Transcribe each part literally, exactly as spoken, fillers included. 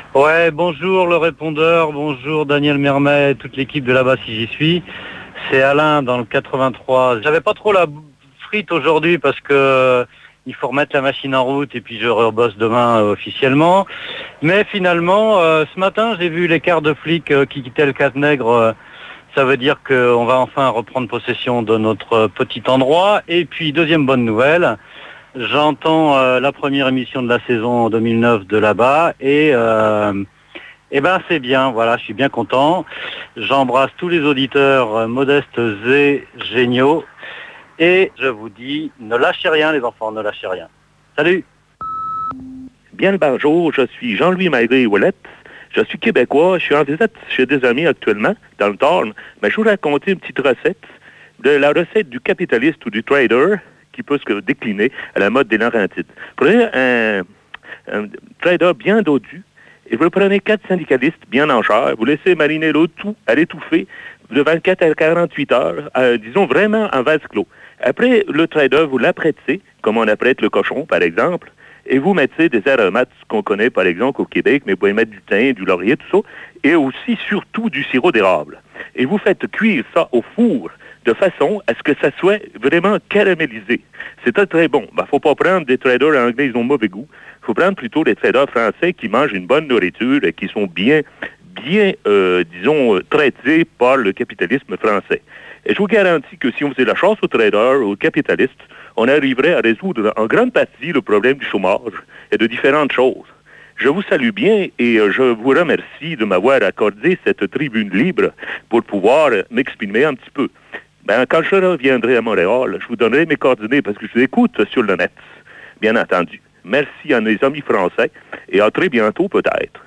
Ouais, bonjour le répondeur, bonjour Daniel Mermet, toute l'équipe de là-bas si j'y suis. C'est Alain dans le quatre-vingt-trois. J'avais pas trop la frite aujourd'hui parce que il faut remettre la machine en route et puis je rebosse demain euh, officiellement. Mais finalement, euh, ce matin, j'ai vu les quarts de flics euh, qui quittaient le Cap-Nègre. Euh, ça veut dire qu'on va enfin reprendre possession de notre petit endroit. Et puis, deuxième bonne nouvelle, j'entends euh, la première émission de la saison deux mille neuf de là-bas et... Euh, Eh ben c'est bien, voilà, je suis bien content. J'embrasse tous les auditeurs euh, modestes et géniaux. Et je vous dis, ne lâchez rien les enfants, ne lâchez rien. Salut. Bien le bonjour, je suis Jean-Louis Maigret-Ouellette. Je suis québécois, je suis en visite chez des amis actuellement, dans le Tarn. Mais je vous raconter une petite recette, de la recette du capitaliste ou du trader, qui peut se décliner à la mode des Laurentides. Prenez un, un trader bien dodu, et vous prenez quatre syndicalistes bien en chair, vous laissez mariner l'eau tout à l'étouffer de vingt-quatre à quarante-huit heures, euh, disons vraiment en vase clos. Après, le trader, vous l'apprêtez, comme on apprête le cochon, par exemple, et vous mettez des aromates qu'on connaît, par exemple, au Québec, mais vous pouvez mettre du thym, du laurier, tout ça, et aussi, surtout, du sirop d'érable. Et vous faites cuire ça au four, de façon à ce que ça soit vraiment caramélisé. C'est très, très bon. Ben, faut pas prendre des traders anglais, ils ont mauvais goût. Il faut prendre plutôt des traders français qui mangent une bonne nourriture et qui sont bien, bien, euh, disons, traités par le capitalisme français. Et je vous garantis que si on faisait la chasse aux traders, aux capitalistes, on arriverait à résoudre en grande partie le problème du chômage et de différentes choses. Je vous salue bien et je vous remercie de m'avoir accordé cette tribune libre pour pouvoir m'exprimer un petit peu. Ben, quand je reviendrai à Montréal, je vous donnerai mes coordonnées parce que je vous écoute sur le net, bien entendu. Merci à mes amis français et à très bientôt peut-être.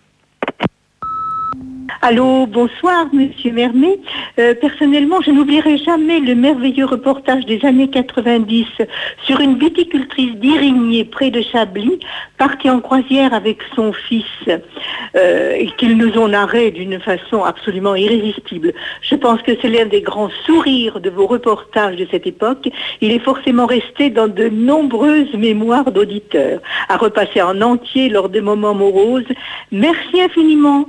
Allô, bonsoir, Monsieur Mermet. Euh, personnellement, je n'oublierai jamais le merveilleux reportage des années quatre-vingt-dix sur une viticultrice d'Irigné près de Chablis, partie en croisière avec son fils, euh, et qu'ils nous ont narré d'une façon absolument irrésistible. Je pense que c'est l'un des grands sourires de vos reportages de cette époque. Il est forcément resté dans de nombreuses mémoires d'auditeurs, à repasser en entier lors de moments moroses. Merci infiniment.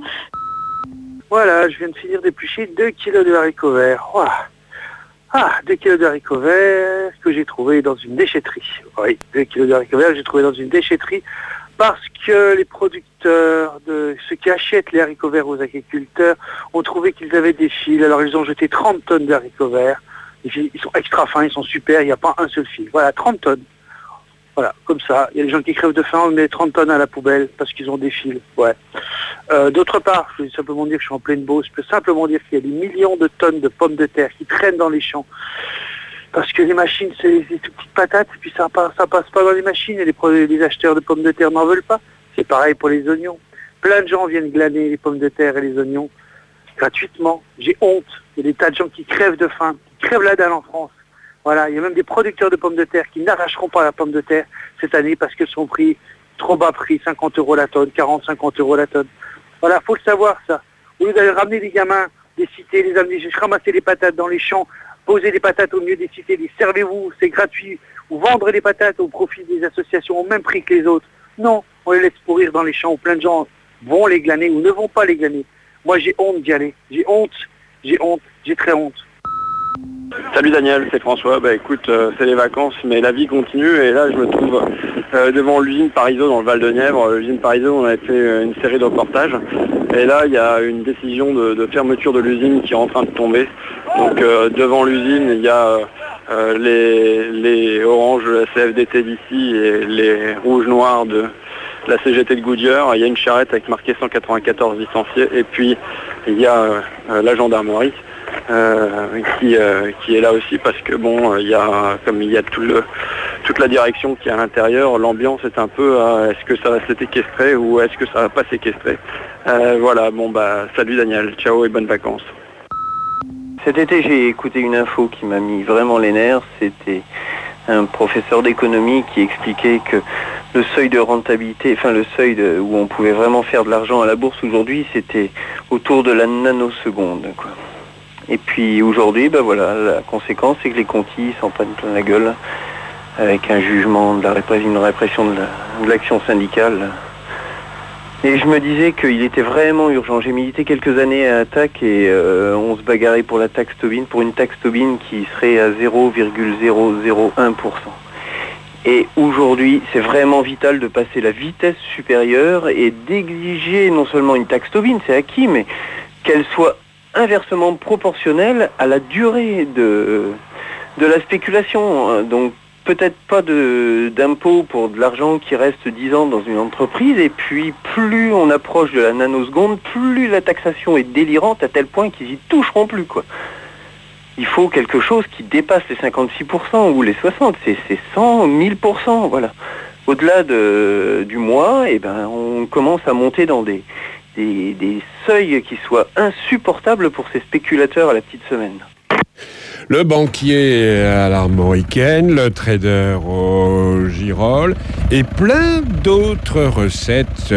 Voilà, je viens de finir d'éplucher deux kilos de haricots verts. Wow. Ah, deux kilos de haricots verts que j'ai trouvé dans une déchetterie. Oui, deux kilos de haricots verts que j'ai trouvé dans une déchetterie parce que les producteurs, de ceux qui achètent les haricots verts aux agriculteurs, ont trouvé qu'ils avaient des fils. Alors ils ont jeté trente tonnes de haricots verts. Ils sont extra fins, ils sont super, il n'y a pas un seul fil. Voilà, trente tonnes. Voilà, comme ça. Il y a des gens qui crèvent de faim, on met trente tonnes à la poubelle parce qu'ils ont des fils. Ouais. Euh, d'autre part, je veux simplement dire que je suis en pleine Beauce. Je peux simplement dire qu'il y a des millions de tonnes de pommes de terre qui traînent dans les champs. Parce que les machines, c'est des toutes petites patates, et puis ça passe, ça passe pas dans les machines, et les, les acheteurs de pommes de terre n'en veulent pas. C'est pareil pour les oignons. Plein de gens viennent glaner les pommes de terre et les oignons gratuitement. J'ai honte. Il y a des tas de gens qui crèvent de faim, qui crèvent la dalle en France. Voilà, il y a même des producteurs de pommes de terre qui n'arracheront pas la pomme de terre cette année parce qu'elles sont pris trop bas prix, cinquante euros la tonne, quarante, cinquante euros la tonne. Voilà, faut le savoir ça. Au lieu d'aller ramener les gamins des cités, les amener, ramasser les patates dans les champs, poser les patates au milieu des cités, les servez-vous, c'est gratuit, ou vendre les patates au profit des associations au même prix que les autres. Non, on les laisse pourrir dans les champs où plein de gens vont les glaner ou ne vont pas les glaner. Moi j'ai honte d'y aller, j'ai honte, j'ai honte, j'ai très honte. Salut Daniel, c'est François. Bah écoute, euh, c'est les vacances, mais la vie continue et là je me trouve euh, devant l'usine Parizeau dans le Val-de-Nièvre. L'usine Parizeau, on a fait une série de reportages et là il y a une décision de, de fermeture de l'usine qui est en train de tomber. Donc euh, devant l'usine, il y a euh, les, les oranges de la C F D T d'ici et les rouges-noirs de la C G T de Goodyear. Il y a une charrette avec marqué cent quatre-vingt-quatorze licenciés et puis il y a euh, la gendarmerie. Euh, qui, euh, qui est là aussi parce que bon, il y a comme il y a tout le, toute la direction qui est à l'intérieur, l'ambiance est un peu euh, est-ce que ça va s'équestrer ou est-ce que ça va pas s'équestrer. Euh, voilà, bon bah salut Daniel, ciao et bonnes vacances. Cet été j'ai écouté une info qui m'a mis vraiment les nerfs, c'était un professeur d'économie qui expliquait que le seuil de rentabilité, enfin le seuil de, où on pouvait vraiment faire de l'argent à la bourse aujourd'hui, c'était autour de la nanoseconde, quoi. Et puis aujourd'hui, ben voilà, la conséquence, c'est que les conquis s'en prennent plein la gueule avec un jugement de la répression, une répression de, la, de l'action syndicale Et je me disais qu'il était vraiment urgent. J'ai milité quelques années à Attac et euh, on se bagarrait pour la taxe Tobin, pour une taxe Tobin qui serait à zéro virgule zéro zéro un pour cent. Et aujourd'hui, c'est vraiment vital de passer la vitesse supérieure et d'exiger non seulement une taxe Tobin, c'est acquis, mais qu'elle soit inversement proportionnelle à la durée de, de la spéculation. Donc peut-être pas de, d'impôt pour de l'argent qui reste dix ans dans une entreprise, et puis plus on approche de la nanoseconde, plus la taxation est délirante à tel point qu'ils y toucheront plus, quoi. Il faut quelque chose qui dépasse les cinquante-six pour cent ou les soixante pour cent, c'est, c'est cent, mille pour cent, voilà. Au-delà de, du mois, eh ben, on commence à monter dans des, des, des seuils qui soient insupportables pour ces spéculateurs à la petite semaine. Le banquier à l'armoricaine, le trader au girolles et plein d'autres recettes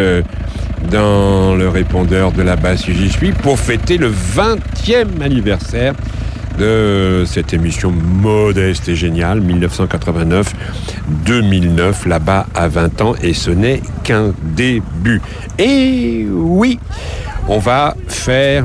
dans le répondeur de là-bas si j'y suis pour fêter le vingtième anniversaire de cette émission modeste et géniale, dix-neuf cent quatre-vingt-neuf deux mille neuf, là-bas à vingt ans, et ce n'est qu'un début. Et oui, on va faire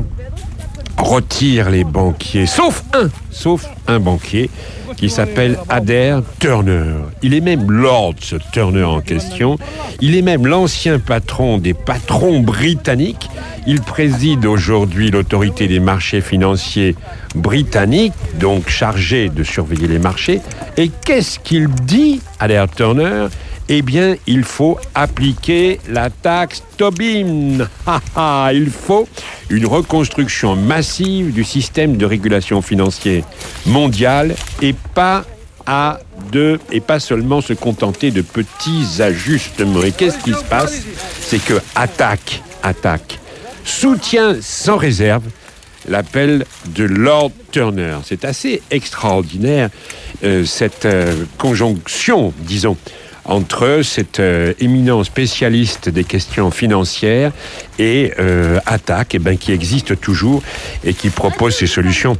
retire les banquiers, sauf un, sauf un banquier qui s'appelle Adair Turner. Il est même Lord, ce Turner en question. Il est même l'ancien patron des patrons britanniques. Il préside aujourd'hui l'autorité des marchés financiers britanniques, donc chargé de surveiller les marchés. Et qu'est-ce qu'il dit, Adair Turner ? Eh bien, il faut appliquer la taxe Tobin. Il faut une reconstruction massive du système de régulation financière mondiale et pas à deux, et pas seulement se contenter de petits ajustements. Et qu'est-ce qui se passe ? C'est que Attac, Attac soutient sans réserve l'appel de Lord Turner. C'est assez extraordinaire, euh, cette euh, conjonction, disons, entre cette euh, éminent spécialiste des questions financières et euh, Attac, eh ben, qui existe toujours et qui propose ses solutions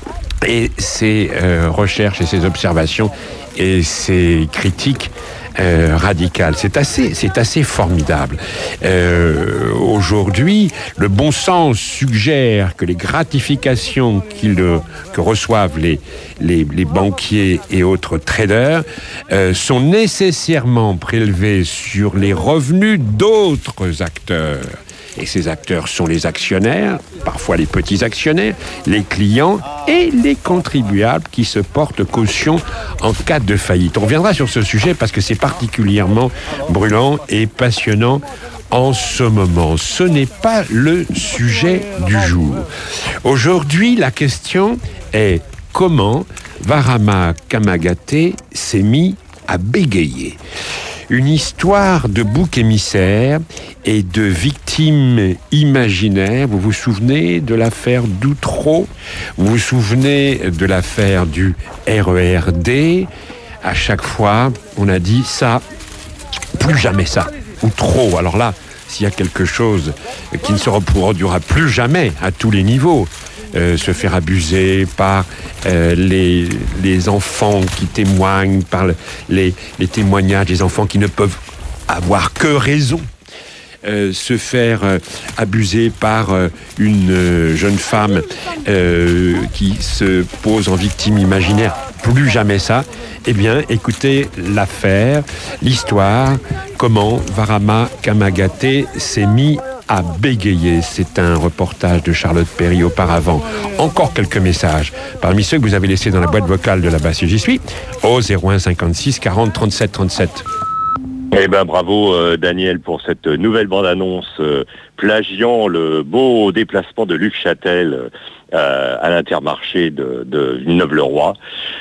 et ses euh, recherches et ses observations et ses critiques euh, radicales. C'est assez, c'est assez formidable. Euh, aujourd'hui, le bon sens suggère que les gratifications qu'ils, que reçoivent les, les, les banquiers et autres traders euh, sont nécessairement prélevées sur les revenus d'autres acteurs. Et ces acteurs sont les actionnaires, parfois les petits actionnaires, les clients et les contribuables qui se portent caution en cas de faillite. On reviendra sur ce sujet parce que c'est particulièrement brûlant et passionnant en ce moment. Ce n'est pas le sujet du jour. Aujourd'hui, la question est comment Varama Kamagate s'est mis à bégayer. Une histoire de bouc émissaire et de victimes imaginaires. Vous vous souvenez de l'affaire d'Outreau ? Vous vous souvenez de l'affaire du R E R D ? À chaque fois, on a dit ça, plus jamais ça, ou trop. Alors là, s'il y a quelque chose qui ne se reproduira plus jamais à tous les niveaux, Euh, se faire abuser par euh, les, les enfants qui témoignent, par le, les, les témoignages des enfants qui ne peuvent avoir que raison, euh, se faire euh, abuser par euh, une euh, jeune femme euh, qui se pose en victime imaginaire, plus jamais ça. Eh bien, écoutez l'affaire, l'histoire, comment Varama Kamagate s'est mis à bégayer. C'est un reportage de Charlotte Perry auparavant. Encore quelques messages parmi ceux que vous avez laissés dans la boîte vocale de là-bas si j'y suis, au zéro un cinquante-six quarante trente-sept trente-sept. Eh ben bravo euh, Daniel pour cette nouvelle bande-annonce euh, plagiant le beau déplacement de Luc Châtel euh, à l'Intermarché de, de Villeneuve-le-Roi.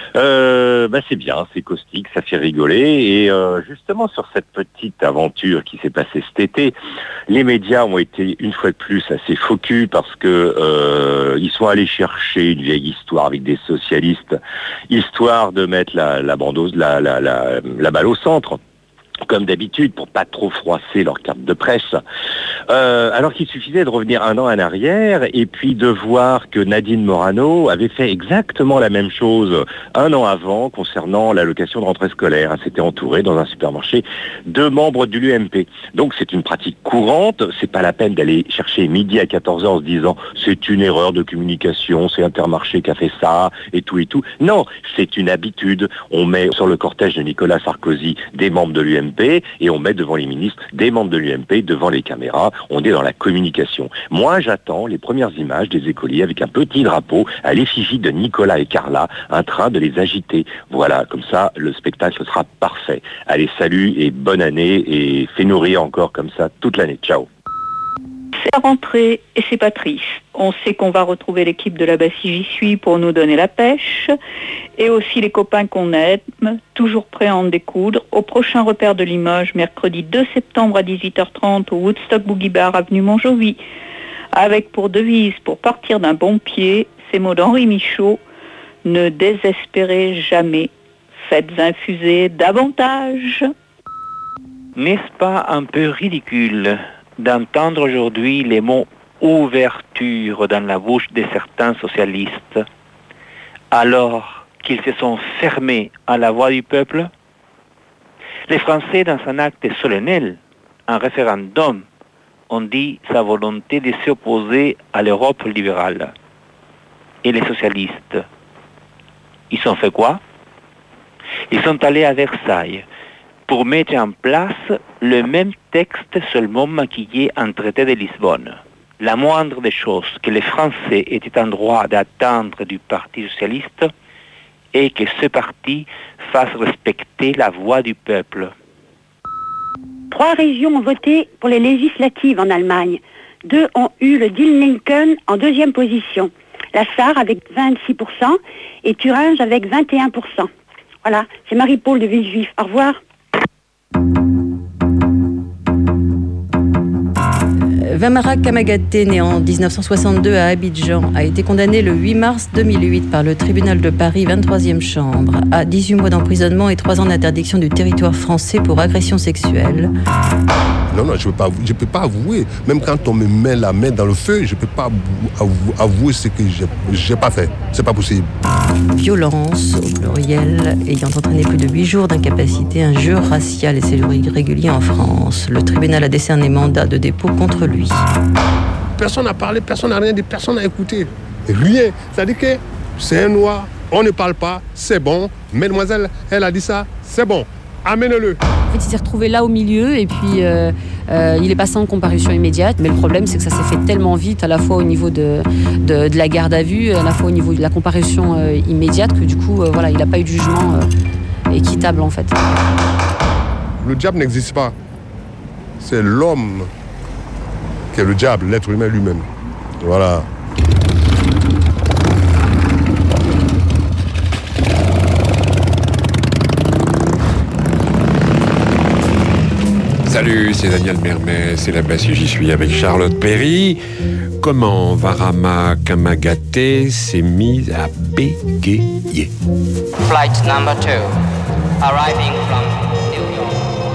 Euh, bah c'est bien, c'est caustique, ça fait rigoler. Et euh, justement sur cette petite aventure qui s'est passée cet été, les médias ont été une fois de plus assez focus parce que euh, ils sont allés chercher une vieille histoire avec des socialistes, histoire de mettre la, la bandose, la, la, la, la balle au centre, comme d'habitude, pour pas trop froisser leur carte de presse. Euh, alors qu'il suffisait de revenir un an en arrière et puis de voir que Nadine Morano avait fait exactement la même chose un an avant concernant l'allocation de rentrée scolaire. Elle s'était entourée dans un supermarché de membres de l'U M P. Donc c'est une pratique courante, c'est pas la peine d'aller chercher midi à quatorze heures en se disant c'est une erreur de communication, c'est Intermarché qui a fait ça et tout et tout. Non, c'est une habitude. On met sur le cortège de Nicolas Sarkozy des membres de l'U M P et on met devant les ministres des membres de l'U M P devant les caméras. On est dans la communication. Moi, j'attends les premières images des écoliers avec un petit drapeau à l'effigie de Nicolas et Carla, un train de les agiter. Voilà, comme ça, le spectacle sera parfait. Allez, salut et bonne année et fais nourrir encore comme ça toute l'année. Ciao. C'est la rentrée et c'est pas triste. On sait qu'on va retrouver l'équipe de là-bas si j'y suis pour nous donner la pêche et aussi les copains qu'on aime, toujours prêts à en découdre. Au prochain repère de Limoges, mercredi deux septembre à dix-huit heures trente au Woodstock Boogie Bar, avenue Montjoly, avec pour devise, pour partir d'un bon pied, ces mots d'Henri Michaud, ne désespérez jamais, faites infuser davantage. N'est-ce pas un peu ridicule d'entendre aujourd'hui les mots « ouverture » dans la bouche de certains socialistes, alors qu'ils se sont fermés à la voix du peuple? Les Français, dans un acte solennel, un référendum, ont dit sa volonté de s'opposer à l'Europe libérale. Et les socialistes, ils ont fait quoi? Ils sont allés à Versailles pour mettre en place le même texte seulement maquillé en traité de Lisbonne. La moindre des choses que les Français étaient en droit d'attendre du Parti socialiste est que ce parti fasse respecter la voix du peuple. Trois régions ont voté pour les législatives en Allemagne. Deux ont eu le deal Lincoln en deuxième position. La Sarre avec vingt-six pour cent et Thuringe avec vingt et un pour cent. Voilà, c'est Marie-Paul de Villejuif. Au revoir. Vamara Kamagaté, né en dix-neuf cent soixante-deux à Abidjan, a été condamné le huit mars deux mille huit par le tribunal de Paris, vingt-troisième chambre, à dix-huit mois d'emprisonnement et trois ans d'interdiction du territoire français pour agression sexuelle. Non, non, je ne peux, peux pas avouer. Même quand on me met la main dans le feu, je ne peux pas avouer, avouer ce que je n'ai pas fait. Ce n'est pas possible. Violence, au pluriel, ayant entraîné plus de huit jours d'incapacité, injure raciale et séjour irrégulier en France. Le tribunal a décerné mandat de dépôt contre lui. Personne n'a parlé, personne n'a rien dit, personne n'a écouté. Rien. C'est-à-dire que c'est un noir, on ne parle pas, c'est bon. Mademoiselle, elle a dit ça, c'est bon. Amène-le. En fait, il s'est retrouvé là au milieu et puis euh, euh, il est passé en comparution immédiate. Mais le problème, c'est que ça s'est fait tellement vite, à la fois au niveau de, de, de la garde à vue, à la fois au niveau de la comparution euh, immédiate, que du coup, euh, voilà, il n'a pas eu de jugement euh, équitable en fait. Le diable n'existe pas. C'est l'homme qui est le diable, l'être humain lui-même. Voilà. Salut, c'est Daniel Mermet, c'est là-bas si j'y suis avec Charlotte Perry. Comment Varama Kamagaté s'est mise à bégayer. Flight number two, arriving from New York.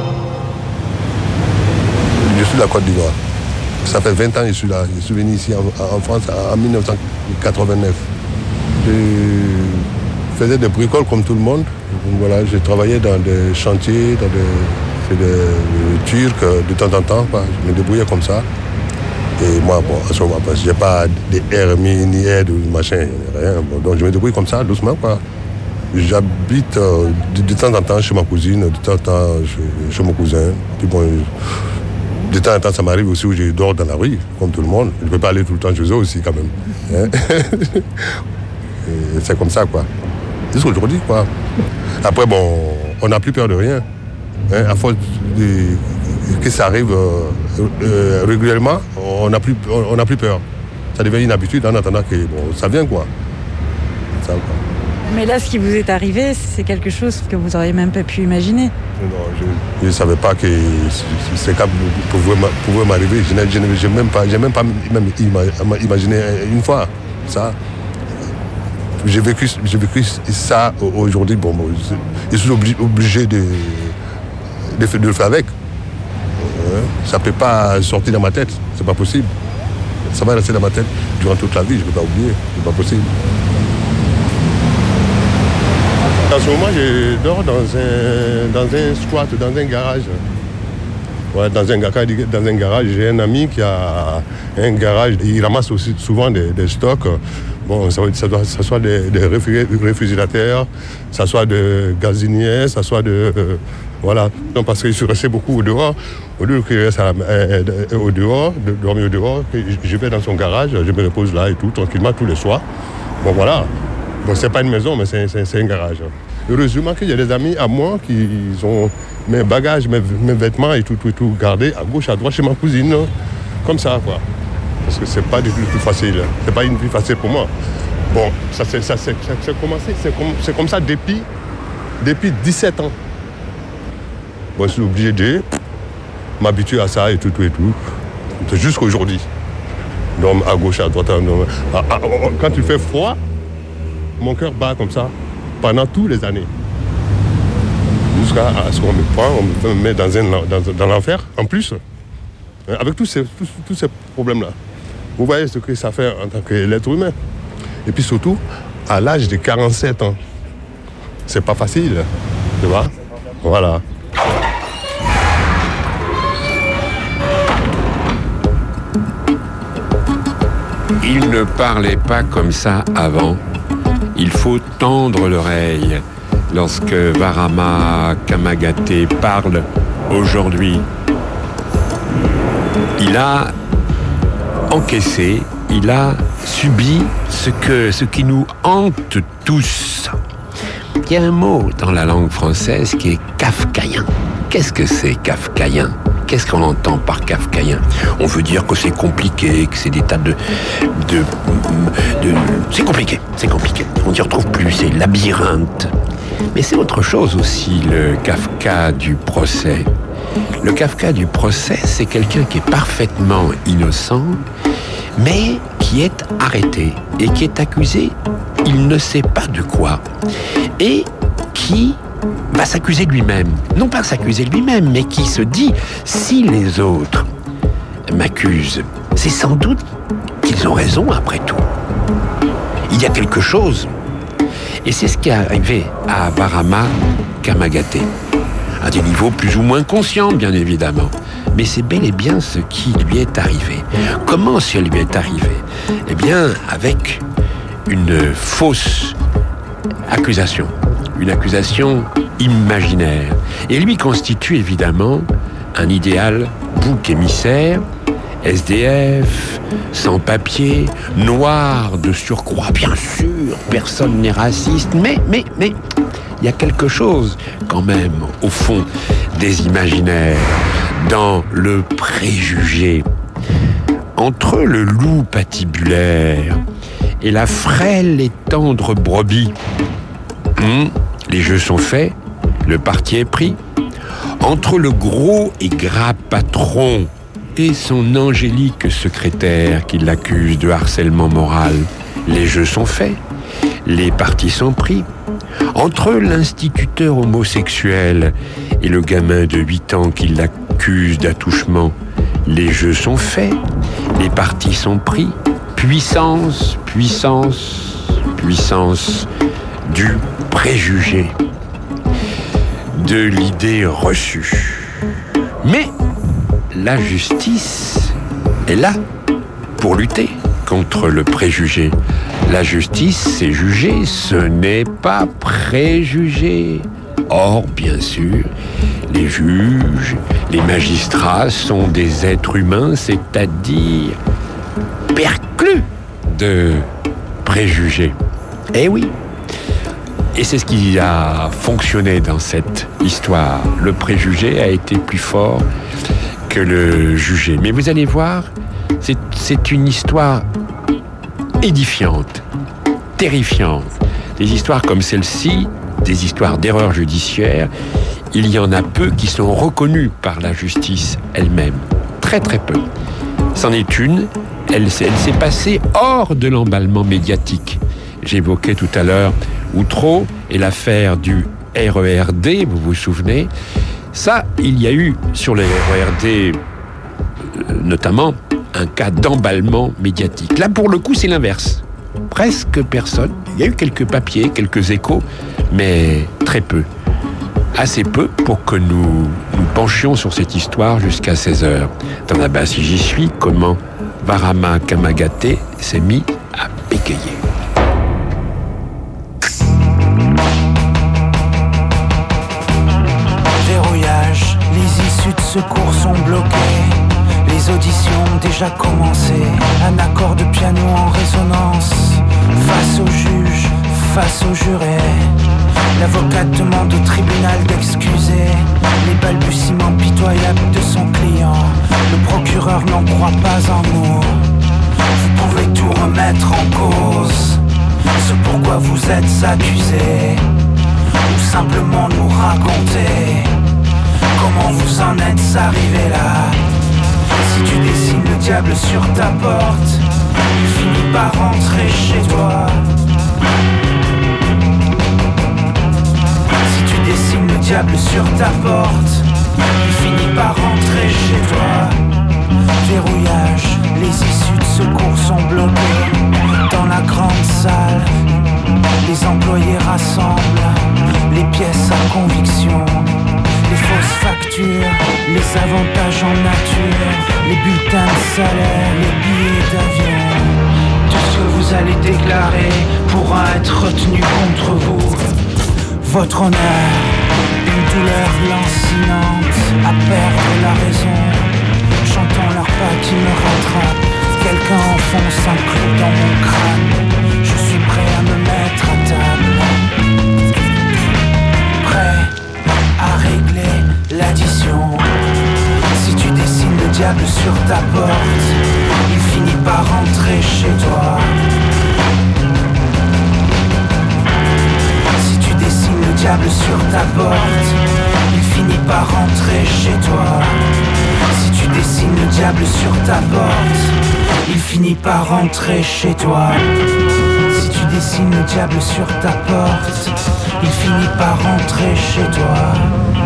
Je suis de la Côte d'Ivoire. Ça fait vingt ans que je suis là. Je suis venu ici en, en France en dix-neuf cent quatre-vingt-neuf. Je faisais des bricoles comme tout le monde. Donc voilà, j'ai travaillé dans des chantiers, dans des... C'est des, des Turcs, de temps en temps, quoi. Je me débrouillais comme ça. Et moi, bon, à ce moment, je n'ai pas des R M I, ni aide, machin, rien. Bon, donc je me débrouille comme ça, doucement, quoi. J'habite euh, de, de temps en temps chez ma cousine, de temps en temps chez, chez mon cousin. Puis bon, de temps en temps, ça m'arrive aussi où je dors dans la rue, comme tout le monde. Je ne peux pas aller tout le temps chez eux aussi, quand même. Hein? C'est comme ça, quoi. C'est ce que je dis, quoi. Après, bon, on n'a plus peur de rien. Hein, à force de, que ça arrive euh, euh, régulièrement, on n'a plus, on, on plus peur. Ça devient une habitude en attendant que bon, ça vient, quoi. Ça, quoi. Mais là, ce qui vous est arrivé, c'est quelque chose que vous n'auriez même pas pu imaginer. Non, je ne savais pas que ces cas pouvaient m'arriver. Je n'ai même pas, j'ai même pas même imaginé une fois ça. J'ai vécu, j'ai vécu ça aujourd'hui. Bon, bon, je suis obligé de... de le faire avec. Ouais. Ça ne peut pas sortir dans ma tête. C'est pas possible. Ça va rester dans ma tête durant toute la vie. Je ne peux pas oublier. C'est pas possible. En ce moment, je dors dans un, dans un squat, dans un garage. Ouais, dans, un, dans un garage, j'ai un ami qui a un garage. Il ramasse aussi souvent des, des stocks. Bon, ça, ça, doit, ça soit des, des réfrigérateurs, ça soit des gazinières, ça soit de... Euh, voilà. Donc, parce que je suis resté beaucoup au dehors. Au lieu que je reste à, euh, au dehors, de dormir au dehors, je vais dans son garage, je me repose là et tout, tranquillement, tous les soirs. Bon, voilà. Bon, c'est pas une maison, mais c'est, c'est, c'est un garage. Heureusement qu'il y a des amis à moi qui ont mes bagages, mes, mes vêtements et tout, tout, tout gardés à gauche, à droite chez ma cousine. Comme ça, quoi. Parce que c'est pas du tout plus facile. C'est pas une vie facile pour moi. Bon, ça c'est, ça, c'est, ça, c'est commencé, c'est comme, c'est comme ça depuis, depuis dix-sept ans. Bon, je suis obligé de m'habituer à ça et tout, tout et tout. C'est jusqu'aujourd'hui. Donc, à gauche, à droite. Donc, à, à, quand il fait froid, mon cœur bat comme ça pendant toutes les années. Jusqu'à ce qu'on me prend, on me met dans, un, dans, dans l'enfer, en plus. Avec tous ces, tous, tous ces problèmes-là. Vous voyez ce que ça fait en tant qu'être humain. Et puis surtout, à l'âge de quarante-sept ans. C'est pas facile, tu vois. Voilà. Il ne parlait pas comme ça avant. Il faut tendre l'oreille lorsque Varama Kamagaté parle aujourd'hui. Il a encaissé, il a subi ce, que, ce qui nous hante tous. Il y a un mot dans la langue française qui est kafkaïen. Qu'est-ce que c'est kafkaïen ? Qu'est-ce qu'on entend par kafkaïen ? On veut dire que c'est compliqué, que c'est des tas de... de, de c'est compliqué, c'est compliqué. On n'y retrouve plus, c'est labyrinthe. Mais c'est autre chose aussi, le Kafka du procès. Le Kafka du procès, c'est quelqu'un qui est parfaitement innocent, mais qui est arrêté et qui est accusé, il ne sait pas de quoi, et qui va s'accuser lui-même. Non pas s'accuser lui-même, mais qui se dit, si les autres m'accusent, c'est sans doute qu'ils ont raison après tout. Il y a quelque chose. Et c'est ce qui est arrivé à Varama Kamagaté. À des niveaux plus ou moins conscients, bien évidemment. Mais c'est bel et bien ce qui lui est arrivé. Comment ça lui est arrivé ? Eh bien, avec une fausse accusation. Une accusation imaginaire. Et lui constitue évidemment un idéal bouc émissaire, S D F, sans papier, noir de surcroît, bien sûr, personne n'est raciste, mais, mais, mais, il y a quelque chose quand même, au fond, des imaginaires, dans le préjugé. Entre le loup patibulaire et la frêle et tendre brebis, hum, les jeux sont faits, le parti est pris. Entre le gros et gras patron et son angélique secrétaire qui l'accuse de harcèlement moral, les jeux sont faits, les partis sont pris. Entre l'instituteur homosexuel et le gamin de huit ans qui l'accuse d'attouchement, les jeux sont faits, les partis sont pris. Puissance, puissance, puissance du préjugé, de l'idée reçue. Mais la justice est là pour lutter contre le préjugé. La justice, c'est juger, ce n'est pas préjuger. Or, bien sûr, les juges, les magistrats sont des êtres humains, c'est-à-dire perclus de préjugés. Eh oui. Et c'est ce qui a fonctionné dans cette histoire. Le préjugé a été plus fort que le jugé. Mais vous allez voir, c'est, c'est une histoire édifiante, terrifiante. Des histoires comme celle-ci, des histoires d'erreurs judiciaires, il y en a peu qui sont reconnues par la justice elle-même. Très très peu. C'en est une, elle, elle s'est passée hors de l'emballement médiatique. J'évoquais tout à l'heure Outreau et l'affaire du R E R D, vous vous souvenez ? Ça, il y a eu sur le R E R D notamment un cas d'emballement médiatique. Là, pour le coup, c'est l'inverse. Presque personne. Il y a eu quelques papiers, quelques échos, mais très peu. Assez peu pour que nous nous penchions sur cette histoire jusqu'à seize heures. Dans la base, si j'y suis, comment Varama Kamagaté s'est mis à bégayer. Verrouillage, les issues de secours sont bloquées. Les auditions ont déjà commencé. Un accord de piano en résonance. Face au juge, face au juré. L'avocate demande au tribunal d'excuser les balbutiements pitoyables de son client. Le procureur n'en croit pas un mot. Vous pouvez tout remettre en cause, ce pourquoi vous êtes accusé, ou simplement nous raconter comment vous en êtes arrivé là. Si tu dessines le diable sur ta porte, il finit par rentrer chez toi. Si tu dessines le diable sur ta porte, il finit par rentrer chez toi. Verrouillage, les issues de secours sont bloquées. Dans la grande salle, les employés rassemblent les pièces à conviction. Les fausses factures, les avantages en nature, les bulletins de salaire, les billets d'avion. Tout ce que vous allez déclarer pourra être retenu contre vous. Votre honneur, une douleur lancinante à perdre la raison. J'entends leurs pas qui me rattrapent. Quelqu'un enfonce un clou dans mon crâne. Je suis prêt à me mettre à table. Prêt à régler l'addition. Si tu dessines le diable sur ta porte, il finit par rentrer chez toi. Si tu dessines le diable sur ta porte, il finit par rentrer chez toi. Si tu dessines le diable sur ta porte, il finit par rentrer chez toi. Si tu dessines le diable sur ta porte, il finit par rentrer chez toi.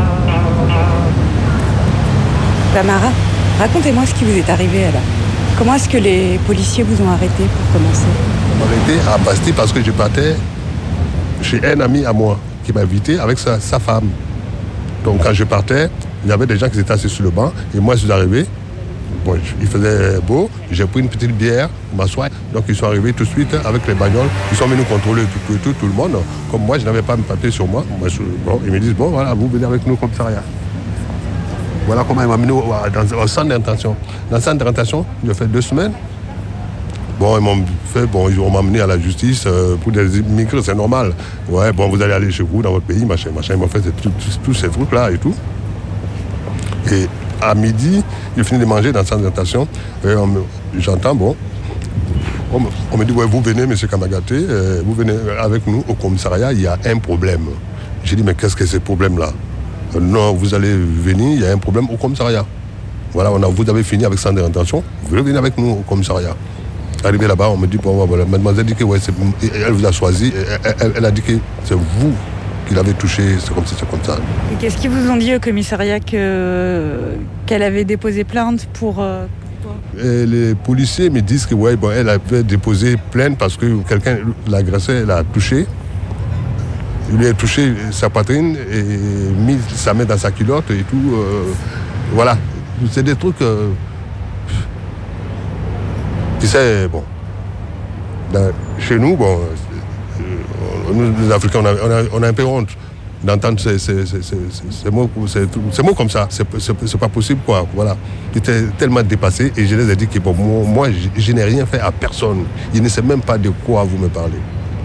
Tamara, racontez-moi ce qui vous est arrivé là. Comment est-ce que les policiers vous ont arrêté pour commencer? Ils m'ont arrêté à Bastille parce que je partais chez un ami à moi qui m'a invité avec sa, sa femme. Donc quand je partais, il y avait des gens qui étaient assis sur le banc et moi je suis arrivé. Bon, il faisait beau, j'ai pris une petite bière pour m'asseoir. Donc ils sont arrivés tout de suite avec les bagnoles. Ils sont venus contrôler tout, tout, tout le monde. Comme moi, je n'avais pas mes papiers sur moi. moi je, bon, ils me disent, bon voilà, vous venez avec nous au commissariat. Voilà comment ils m'ont amené au, dans, au centre d'intention. Dans le centre d'intention, j'ai fait deux semaines. Bon, ils m'ont fait, bon, ils m'ont amené à la justice euh, pour des immigrés, c'est normal. Ouais, bon, vous allez aller chez vous, dans votre pays, machin, machin. Ils m'ont fait tous ces trucs-là et tout. Et à midi, j'ai fini de manger dans le centre d'intention. J'entends, bon, on me, on me dit, ouais, vous venez, M. Kamagaté, euh, vous venez avec nous au commissariat, il y a un problème. J'ai dit, mais qu'est-ce que c'est ce problème-là? euh, Non, vous allez venir, il y a un problème au commissariat. Voilà, on a, vous avez fini avec centre d'intention, vous venez venir avec nous au commissariat. Arrivé là-bas, on me dit, bon, voilà, mademoiselle dit que ouais, elle vous a choisi, elle, elle, elle a dit que c'est vous qui l'avez touché, c'est comme ça, c'est comme ça. Et qu'est-ce qu'ils vous ont dit au commissariat que, qu'elle avait déposé plainte pour... Euh, Et les policiers me disent que ouais, bon, elle avait déposé plainte parce que quelqu'un l'agressait, l'a touché. Il lui a touché sa poitrine et mis sa main dans sa culotte et tout. Euh, voilà, c'est des trucs... Euh, tu sais, bon, dans, chez nous, bon, nous, les Africains, on a, on a, on a un peu honte d'entendre ces, ces, ces, ces, ces, mots, ces, ces mots comme ça. C'est, c'est, c'est pas possible, quoi. Voilà. J'étais tellement dépassé et je les ai dit que bon, moi, moi je, je n'ai rien fait à personne. Je ne sais même pas de quoi vous me parlez.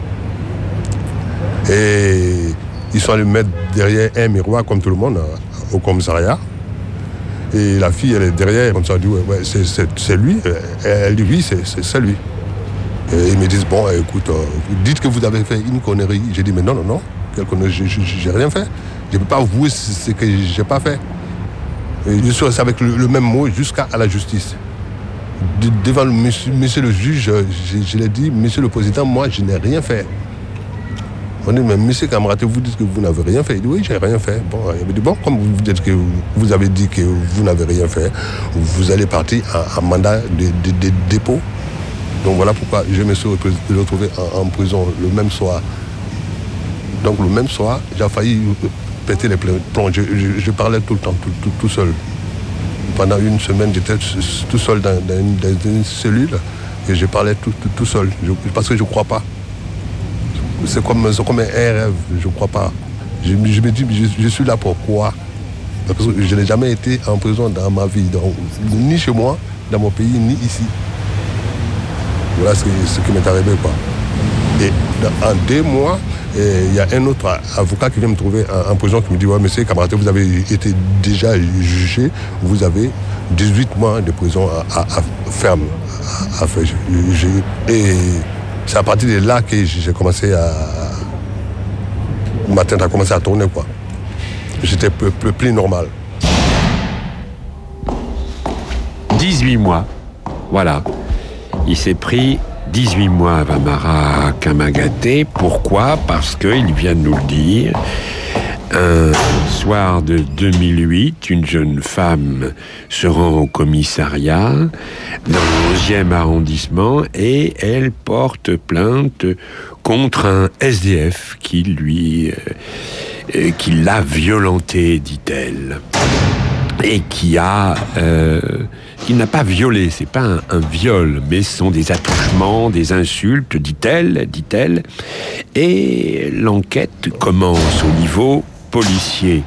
Et ils sont allés me mettre derrière un miroir, comme tout le monde, au commissariat. Et la fille, elle est derrière, comme ça, elle dit, ouais, ouais, c'est, c'est, c'est lui. Elle dit, oui, c'est, c'est, c'est lui. Et ils me disent, bon, écoute, euh, vous dites que vous avez fait une connerie. J'ai dit, mais non, non, non, quelle connerie, j'ai, j'ai rien fait. Je ne peux pas avouer ce que je n'ai pas fait. Et je suis resté avec le, le même mot jusqu'à la justice. De, devant le monsieur, monsieur le juge, je, je l'ai dit, monsieur le président, moi, je n'ai rien fait. On dit, mais monsieur Kamagaté, vous dites que vous n'avez rien fait. Il dit, oui, j'ai rien fait. Bon, il me dit, bon, comme vous dites que vous avez dit que vous n'avez rien fait, vous allez partir en, en mandat de, de, de dépôt. Donc voilà pourquoi je me suis retrouvé en, en prison le même soir. Donc le même soir, j'ai failli péter les plombs. Je, je, je parlais tout le temps, tout, tout, tout seul. Pendant une semaine, j'étais tout seul dans, dans, une, dans une cellule et je parlais tout, tout, tout seul. Je, parce que je ne crois pas. C'est comme, c'est comme un rêve, je ne crois pas. Je, je me dis, je, je suis là pourquoi? Parce que je n'ai jamais été en prison dans ma vie, donc, ni chez moi, dans mon pays, ni ici. Voilà ce, ce qui m'est arrivé, quoi. Et en deux mois, il y a un autre avocat qui vient me trouver en, en prison qui me dit, ouais, monsieur Kamagaté, vous avez été déjà jugé, vous avez dix-huit mois de prison à, à, à ferme à, à faire. Et c'est à partir de là que j'ai commencé à... Ma tête a commencé à tourner, quoi. J'étais plus, plus, plus normal. dix-huit mois, voilà. Il s'est pris dix-huit mois à Vamara Kamagaté. Pourquoi? Parce qu'il vient de nous le dire. Un soir de deux mille huit, une jeune femme se rend au commissariat dans le onzième arrondissement et elle porte plainte contre un S D F qui lui, euh, qui l'a violentée, dit-elle, et qui a, euh, qui n'a pas violé. C'est pas un, un viol, mais ce sont des attouchements, des insultes, dit-elle, dit-elle. Et l'enquête commence au niveau policier.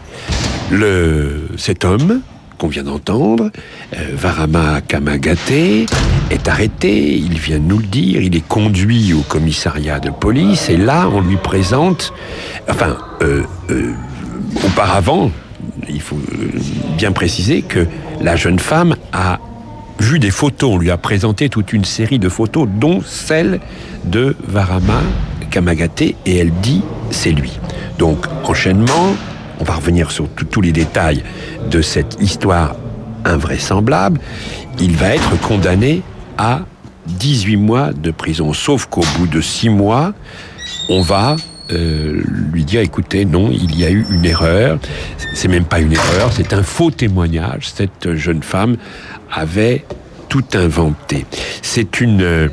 Le, cet homme qu'on vient d'entendre, euh, Varama Kamagaté, est arrêté, il vient de nous le dire, il est conduit au commissariat de police, et là, on lui présente, enfin, euh, euh, auparavant, il faut bien préciser que la jeune femme a vu des photos, on lui a présenté toute une série de photos, dont celle de Varama Kamagaté, et elle dit c'est lui. Donc, enchaînement, on va revenir sur tous les détails de cette histoire invraisemblable. Il va être condamné à dix-huit mois de prison, sauf qu'au bout de six mois, on va euh, lui dire, écoutez, non, il y a eu une erreur. C'est même pas une erreur, c'est un faux témoignage. Cette jeune femme avait tout inventé. C'est une,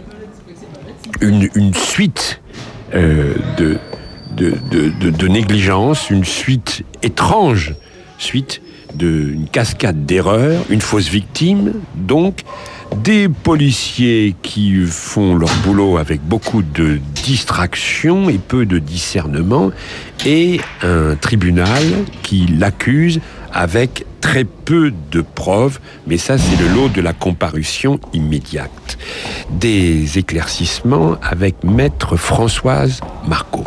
une, une suite euh, de... De, de, de, de négligence, une suite étrange, suite d'une cascade d'erreurs, une fausse victime, donc des policiers qui font leur boulot avec beaucoup de distraction et peu de discernement, et un tribunal qui l'accuse avec très peu de preuves, mais ça c'est le lot de la comparution immédiate. Des éclaircissements avec maître Françoise Margot.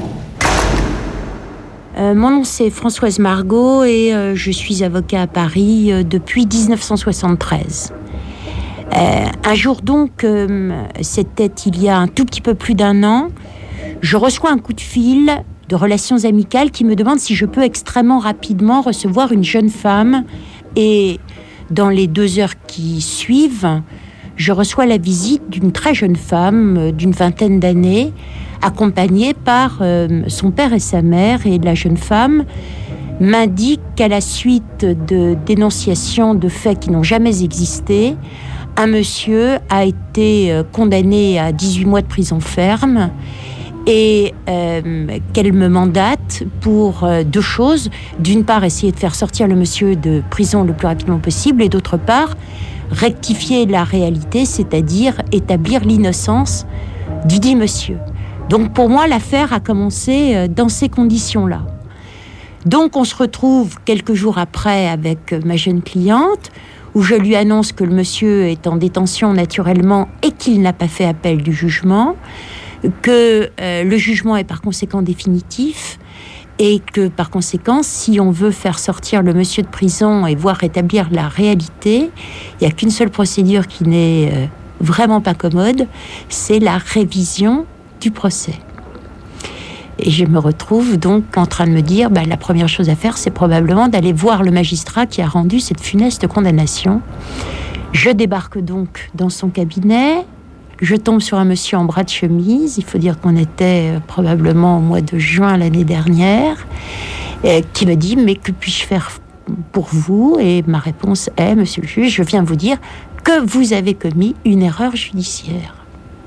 Euh, mon nom c'est Françoise Margot et euh, je suis avocat à Paris euh, depuis dix-neuf cent soixante-treize. Euh, un jour donc, euh, c'était il y a un tout petit peu plus d'un an, je reçois un coup de fil de Relations Amicales qui me demande si je peux extrêmement rapidement recevoir une jeune femme, et dans les deux heures qui suivent, je reçois la visite d'une très jeune femme euh, d'une vingtaine d'années, accompagnée par euh, son père et sa mère, et la jeune femme m'indique qu'à la suite de dénonciations de faits qui n'ont jamais existé, un monsieur a été euh, condamné à dix-huit mois de prison ferme, et euh, qu'elle me mandate pour euh, deux choses. D'une part, essayer de faire sortir le monsieur de prison le plus rapidement possible, et d'autre part, rectifier la réalité, c'est-à-dire établir l'innocence du dit monsieur. Donc pour moi, l'affaire a commencé dans ces conditions-là. Donc on se retrouve quelques jours après avec ma jeune cliente, où je lui annonce que le monsieur est en détention naturellement et qu'il n'a pas fait appel du jugement, que euh, le jugement est par conséquent définitif, et que par conséquent, si on veut faire sortir le monsieur de prison et voir rétablir la réalité, il n'y a qu'une seule procédure qui n'est euh, vraiment pas commode, c'est la révision du procès. Et je me retrouve donc en train de me dire, bah, la première chose à faire, c'est probablement d'aller voir le magistrat qui a rendu cette funeste condamnation. Je débarque donc dans son cabinet, Je tombe sur un monsieur en bras de chemise, il faut dire qu'on était euh, probablement au mois de juin l'année dernière, euh, qui me dit « Mais que puis-je faire pour vous ?» Et ma réponse est « Monsieur le juge, je viens vous dire que vous avez commis une erreur judiciaire. »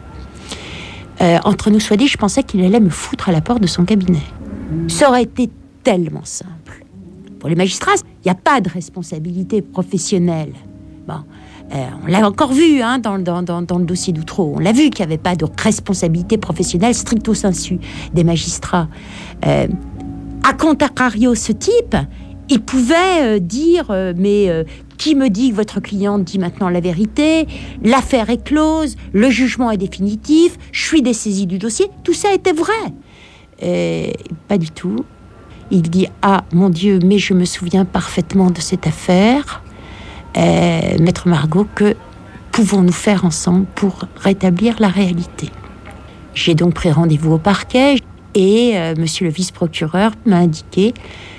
euh, Entre nous soit dit, je pensais qu'il allait me foutre à la porte de son cabinet. Ça aurait été tellement simple. Pour les magistrats, il n'y a pas de responsabilité professionnelle. Bon. Euh, on l'a encore vu hein, dans, dans, dans, dans le dossier d'Outreau. On l'a vu qu'il n'y avait pas de responsabilité professionnelle stricto sensu des magistrats. Euh, à contrario, ce type, il pouvait euh, dire euh, mais euh, qui me dit que votre cliente dit maintenant la vérité? L'affaire est close, le jugement est définitif, je suis dessaisi du dossier. Tout ça était vrai. Euh, pas du tout. Il dit ah mon Dieu, mais je me souviens parfaitement de cette affaire. Euh, Maître Margot, que pouvons-nous faire ensemble pour rétablir la réalité? J'ai donc pris rendez-vous au parquet et euh, monsieur le vice-procureur m'a indiqué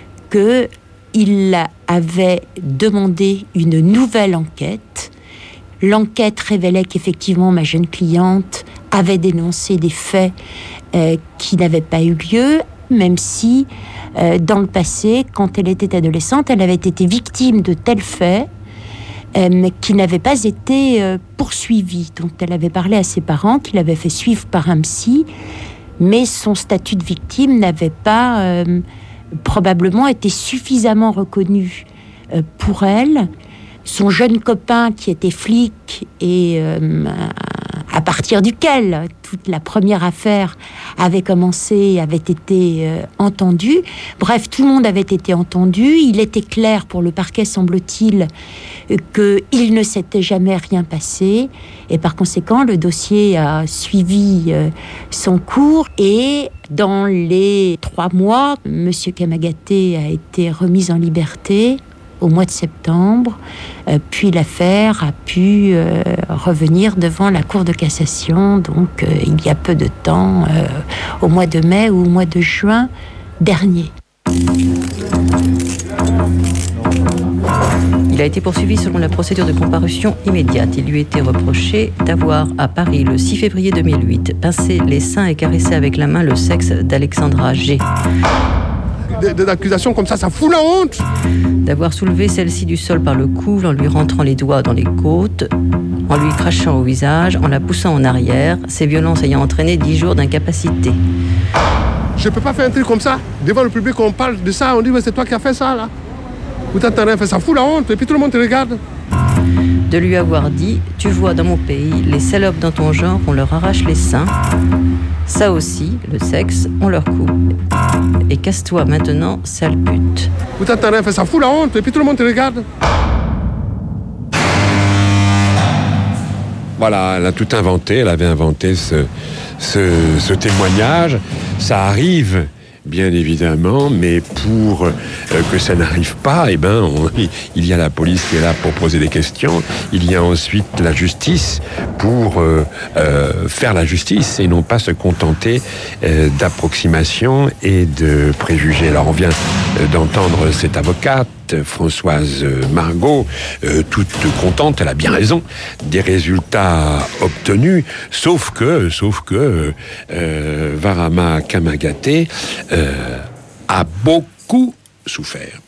qu'il avait demandé une nouvelle enquête. L'enquête révélait qu'effectivement ma jeune cliente avait dénoncé des faits euh, qui n'avaient pas eu lieu, même si euh, dans le passé, quand elle était adolescente, elle avait été victime de tels faits Euh, qui n'avait pas été euh, poursuivi, dont elle avait parlé à ses parents, qui l'avaient fait suivre par un psy, mais son statut de victime n'avait pas euh, probablement été suffisamment reconnu euh, pour elle. Son jeune copain qui était flic et euh, à partir duquel toute la première affaire avait commencé, avait été euh, entendue. Bref, tout le monde avait été entendu. Il était clair pour le parquet, semble-t-il, euh, qu'il ne s'était jamais rien passé. Et par conséquent, le dossier a suivi euh, son cours. Et dans les trois mois, M. Kamagaté a été remis en liberté au mois de septembre, euh, puis l'affaire a pu euh, revenir devant la Cour de cassation, donc euh, il y a peu de temps, euh, au mois de mai ou au mois de juin dernier. Il a été poursuivi selon la procédure de comparution immédiate. Il lui était reproché d'avoir, à Paris, le six février deux mille huit, pincé les seins et caressé avec la main le sexe d'Alexandra G. Des, des accusations comme ça, ça fout la honte. D'avoir soulevé celle-ci du sol par le cou en lui rentrant les doigts dans les côtes, en lui crachant au visage, en la poussant en arrière, ces violences ayant entraîné dix jours d'incapacité. Je peux pas faire un truc comme ça. Devant le public, on parle de ça, on dit mais c'est toi qui as fait ça là. Ou t'as rien fait, ça fout la honte, et puis tout le monde te regarde. De lui avoir dit, tu vois dans mon pays, les salopes dans ton genre, on leur arrache les seins. Ça aussi, le sexe, on leur coupe. Et casse-toi maintenant, sale pute. Ou t'as rien fait, ça fout la honte, et puis tout le monde te regarde. Voilà, elle a tout inventé, elle avait inventé ce, ce, ce témoignage. Ça arrive, bien évidemment, mais pour euh, que ça n'arrive pas, eh ben, on, il y a la police qui est là pour poser des questions. Il y a ensuite la justice pour euh, euh, faire la justice et non pas se contenter euh, d'approximations et de préjugés. Alors on vient euh, d'entendre cette avocate, Françoise Margot, euh, toute contente, elle a bien raison, des résultats obtenus, sauf que, sauf que euh, Varama Kamagaté euh, a beaucoup souffert.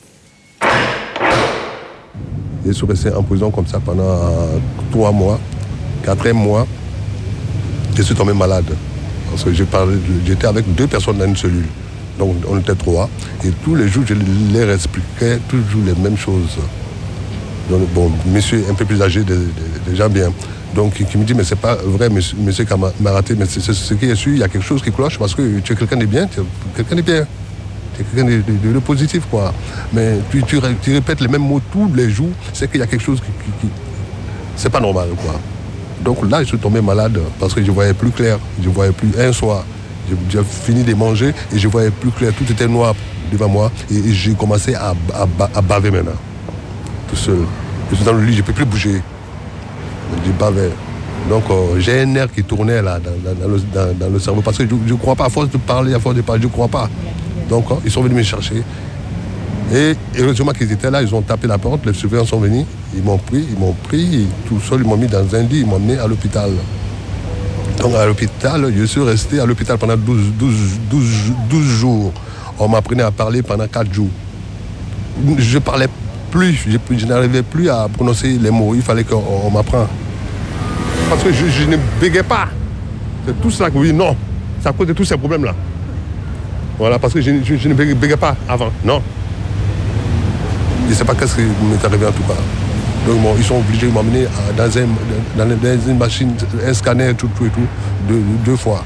Je suis resté en prison comme ça pendant trois mois, quatre mois. Je suis tombé malade parce que j'ai parlé, j'étais avec deux personnes dans une cellule. Donc on était trois, et tous les jours je leur expliquais toujours les mêmes choses. Donc bon, monsieur un peu plus âgé, déjà bien, donc qui me dit mais c'est pas vrai, monsieur, monsieur Kamagaté, mais c'est ce qui est sûr, il y a quelque chose qui cloche parce que tu es quelqu'un de bien, tu es quelqu'un de bien, tu es quelqu'un de, de, de, de positif quoi. Mais tu, tu, tu répètes les mêmes mots tous les jours, c'est qu'il y a quelque chose qui, qui, qui c'est pas normal quoi. Donc là je suis tombé malade parce que je voyais plus clair, je voyais plus un soir. J'ai fini de manger et je voyais plus clair, tout était noir devant moi et j'ai commencé à, à, à baver maintenant, tout seul. Je suis dans le lit, je ne peux plus bouger. Je bavais. Donc euh, j'ai un nerf qui tournait là dans, dans, dans, le, dans, dans le cerveau parce que je ne crois pas, à force de parler, à force de parler, je ne crois pas. Donc euh, ils sont venus me chercher. Et heureusement qu'ils étaient là, ils ont tapé la porte, les surveillants sont venus, ils m'ont pris, ils m'ont pris, tout seul, ils m'ont mis dans un lit, ils m'ont mis à l'hôpital. Donc à l'hôpital, je suis resté à l'hôpital pendant douze, douze, douze, douze jours. On m'apprenait à parler pendant quatre jours. Je ne parlais plus, je, je n'arrivais plus à prononcer les mots. Il fallait qu'on on m'apprenne. Parce que je, je ne bégayais pas. C'est tout ça que oui, non. C'est à cause de tous ces problèmes-là. Voilà, parce que je, je, je ne bégayais pas avant, non. Je ne sais pas qu'est-ce qui m'est arrivé en tout cas. Donc bon, ils sont obligés de m'emmener dans, un, dans, dans une machine, un scanner, tout, tout et tout, deux, deux fois.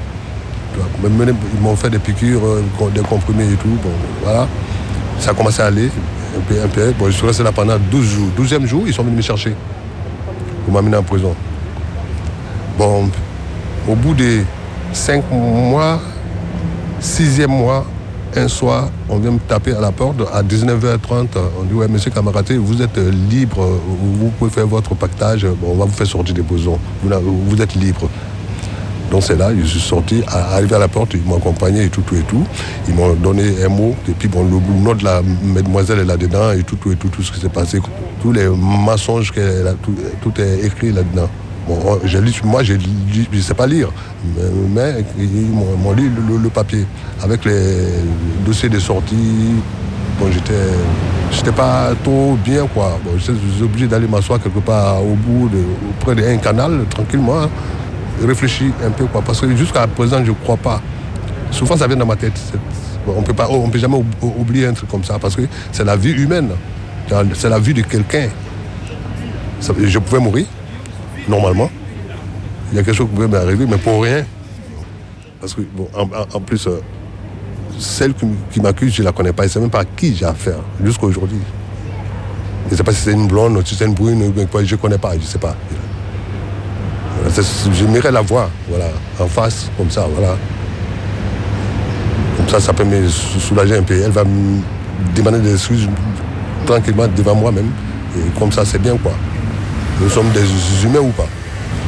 Ils m'ont fait des piqûres, des comprimés et tout. Bon, voilà. Ça a commencé à aller, un peu, un peu. Bon, je suis resté là pendant douze jours. douzième jour, ils sont venus me chercher pour m'amener en prison. Bon, au bout de cinq mois, sixième mois, un soir, on vient me taper à la porte à dix-neuf heures trente. On dit, ouais, monsieur Kamagaté, vous êtes libre, vous pouvez faire votre pactage, bon, on va vous faire sortir des prisons. Vous, vous êtes libre. Donc c'est là, je suis sorti, arrivé à la porte, ils m'ont accompagné et tout, tout et tout. Ils m'ont donné un mot, et puis bon, le nom de la mademoiselle est là-dedans, et tout, tout et tout, tout ce qui s'est passé. Tous les mensonges, qu'elle a, tout, tout est écrit là-dedans. Bon, j'ai lu, moi, j'ai lu, je ne sais pas lire, mais, mais ils m'ont, m'ont lu le, le, le papier, avec les dossiers de sortie. Bon, j'étais, j'étais pas trop bien, quoi. Bon, j'étais obligé d'aller m'asseoir quelque part au bout, de, près d'un canal, tranquillement, hein. Réfléchis un peu, quoi, parce que jusqu'à présent, je ne crois pas. Souvent, ça vient dans ma tête. On peut pas, on peut jamais oublier un truc comme ça, parce que c'est la vie humaine. C'est la vie de quelqu'un. Je pouvais mourir, normalement. Il y a quelque chose qui pouvait m'arriver, mais pour rien. Parce que, bon, en, en plus, euh, celle qui, qui m'accuse, je ne la connais pas. Je ne sais même pas à qui j'ai affaire, jusqu'à aujourd'hui. Je ne sais pas si c'est une blonde, si c'est une brune, je ne connais pas, je ne sais pas. J'aimerais la voir, voilà, en face, comme ça, voilà. Comme ça, ça peut me soulager un peu. Elle va me demander des excuses tranquillement devant moi-même. Et comme ça, c'est bien, quoi. Nous sommes des humains ou pas.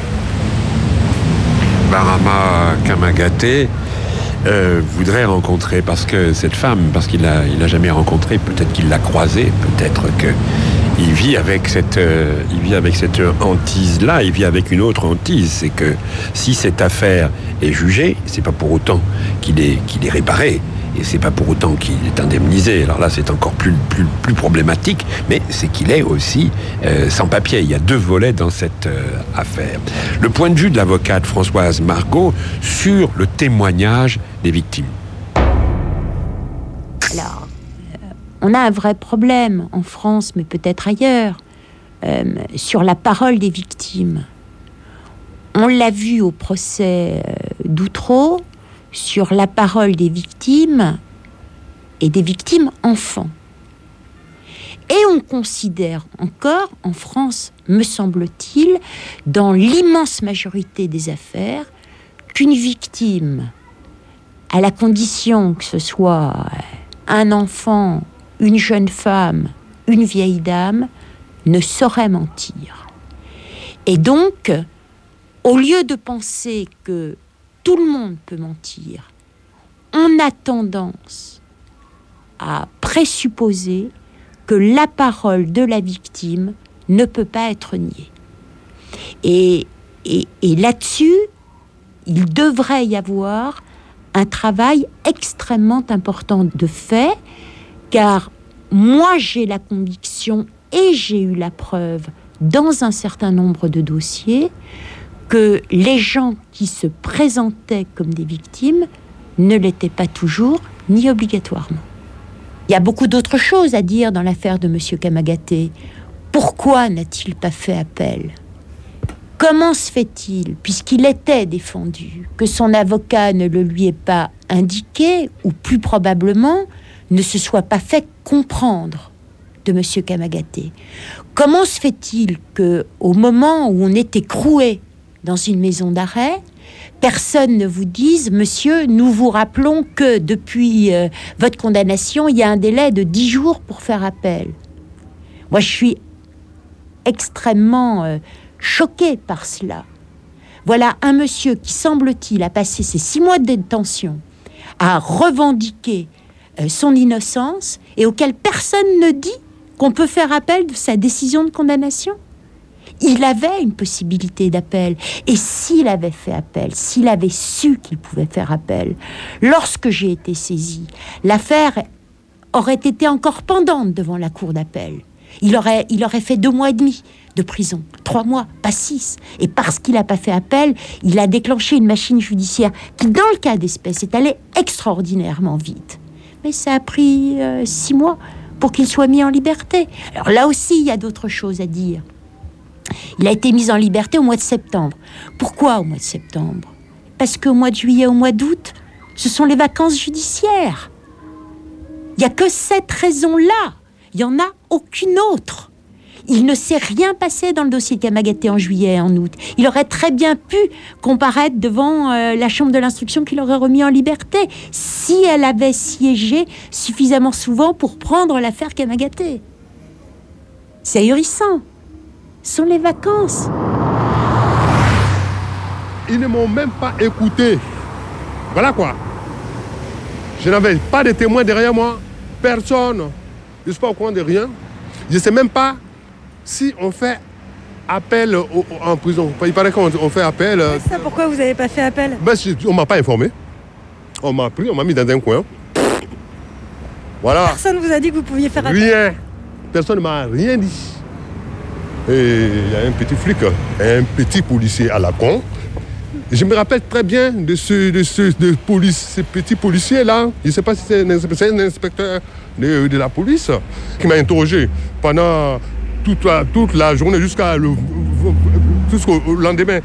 Barama Kamagaté euh, voudrait rencontrer, parce que cette femme, parce qu'il l'a il a jamais rencontré, peut-être qu'il l'a croisée, peut-être que il vit avec cette, euh, il vit avec cette hantise-là, il vit avec une autre hantise, c'est que si cette affaire est jugée, c'est pas pour autant qu'il est, qu'il est réparé, et c'est pas pour autant qu'il est indemnisé. Alors là, c'est encore plus, plus, plus problématique, mais c'est qu'il est aussi euh, sans papier. Il y a deux volets dans cette euh, affaire. Le point de vue de l'avocate Françoise Margot sur le témoignage des victimes. Alors, on a un vrai problème en France, mais peut-être ailleurs, euh, sur la parole des victimes. On l'a vu au procès euh, d'Outreau, sur la parole des victimes et des victimes enfants. Et on considère encore, en France, me semble-t-il, dans l'immense majorité des affaires, qu'une victime, à la condition que ce soit un enfant, une jeune femme, une vieille dame, ne saurait mentir. Et donc, au lieu de penser que tout le monde peut mentir, on a tendance à présupposer que la parole de la victime ne peut pas être niée. Et, et, et là-dessus, il devrait y avoir un travail extrêmement important de fait, car moi j'ai la conviction et j'ai eu la preuve dans un certain nombre de dossiers que les gens qui se présentaient comme des victimes ne l'étaient pas toujours ni obligatoirement. Il y a beaucoup d'autres choses à dire dans l'affaire de M. Kamagaté. Pourquoi n'a-t-il pas fait appel ? Comment se fait-il, puisqu'il était défendu, que son avocat ne le lui ait pas indiqué, ou plus probablement, ne se soit pas fait comprendre de M. Kamagaté ? Comment se fait-il qu'au moment où on est écroué dans une maison d'arrêt, personne ne vous dise « Monsieur, nous vous rappelons que depuis euh, votre condamnation, il y a un délai de dix jours pour faire appel ». Moi, je suis extrêmement euh, choquée par cela. Voilà un monsieur qui, semble-t-il, a passé ses six mois de détention à revendiquer euh, son innocence et auquel personne ne dit qu'on peut faire appel de sa décision de condamnation. Il avait une possibilité d'appel. Et s'il avait fait appel, s'il avait su qu'il pouvait faire appel, lorsque j'ai été saisie, l'affaire aurait été encore pendante devant la cour d'appel. Il aurait, il aurait fait deux mois et demi de prison, trois mois, pas six. Et parce qu'il n'a pas fait appel, il a déclenché une machine judiciaire qui, dans le cas d'espèce, est allée extraordinairement vite. Mais ça a pris euh, six mois pour qu'il soit mis en liberté. Alors là aussi, il y a d'autres choses à dire. Il a été mis en liberté au mois de septembre. Pourquoi au mois de septembre ? Parce qu'au mois de juillet, au mois d'août, ce sont les vacances judiciaires. Il n'y a que cette raison-là. Il n'y en a aucune autre. Il ne s'est rien passé dans le dossier de Kamagaté en juillet et en août. Il aurait très bien pu comparaître devant euh, la chambre de l'instruction qui l'aurait remis en liberté si elle avait siégé suffisamment souvent pour prendre l'affaire Kamagaté. C'est ahurissant. Ce sont les vacances. Ils ne m'ont même pas écouté. Voilà quoi. Je n'avais pas de témoins derrière moi. Personne. Je ne suis pas au courant de rien. Je ne sais même pas si on fait appel au, au, en prison. Il paraît qu'on on fait appel. Euh... Ça, pourquoi vous n'avez pas fait appel ? Ben, on ne m'a pas informé. On m'a pris, on m'a mis dans un coin. Voilà. Personne ne vous a dit que vous pouviez faire appel ? Rien. Personne ne m'a rien dit. Et il y a un petit flic, un petit policier à la con. Je me rappelle très bien de ce, de ce de police, ce petit policier-là. Je ne sais pas si c'est un, un inspecteur de, de la police qui m'a interrogé pendant toute la, toute la journée jusqu'à le, jusqu'au lendemain.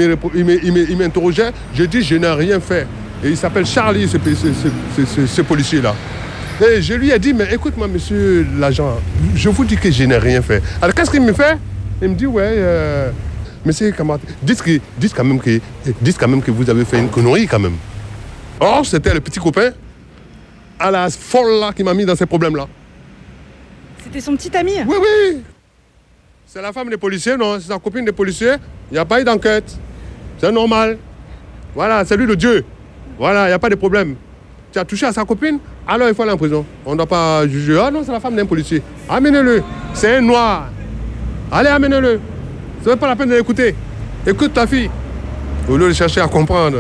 Il m'interrogeait. J'ai dit, je n'ai rien fait. Et il s'appelle Charlie, ce, ce, ce, ce, ce policier-là. Et je lui ai dit, mais écoute-moi, monsieur l'agent, je vous dis que je n'ai rien fait. Alors, qu'est-ce qu'il me fait ? Il me dit, ouais, euh, monsieur camarade, dites, que, dites, quand même que, dites quand même que vous avez fait une connerie, quand même. Or, c'était le petit copain à la folle, là, qui m'a mis dans ces problèmes-là. C'était son petit ami ? Oui, oui. C'est la femme des policiers, non ? C'est sa copine des policiers. Il n'y a pas eu d'enquête. C'est normal. Voilà, c'est lui le Dieu. Voilà, il n'y a pas de problème. Tu as touché à sa copine, alors il faut aller en prison. On ne doit pas juger. Ah non, c'est la femme d'un policier. Amenez-le. C'est un noir. Allez, amenez-le. Ce n'est pas la peine de l'écouter. Écoute ta fille. Au lieu de chercher à comprendre.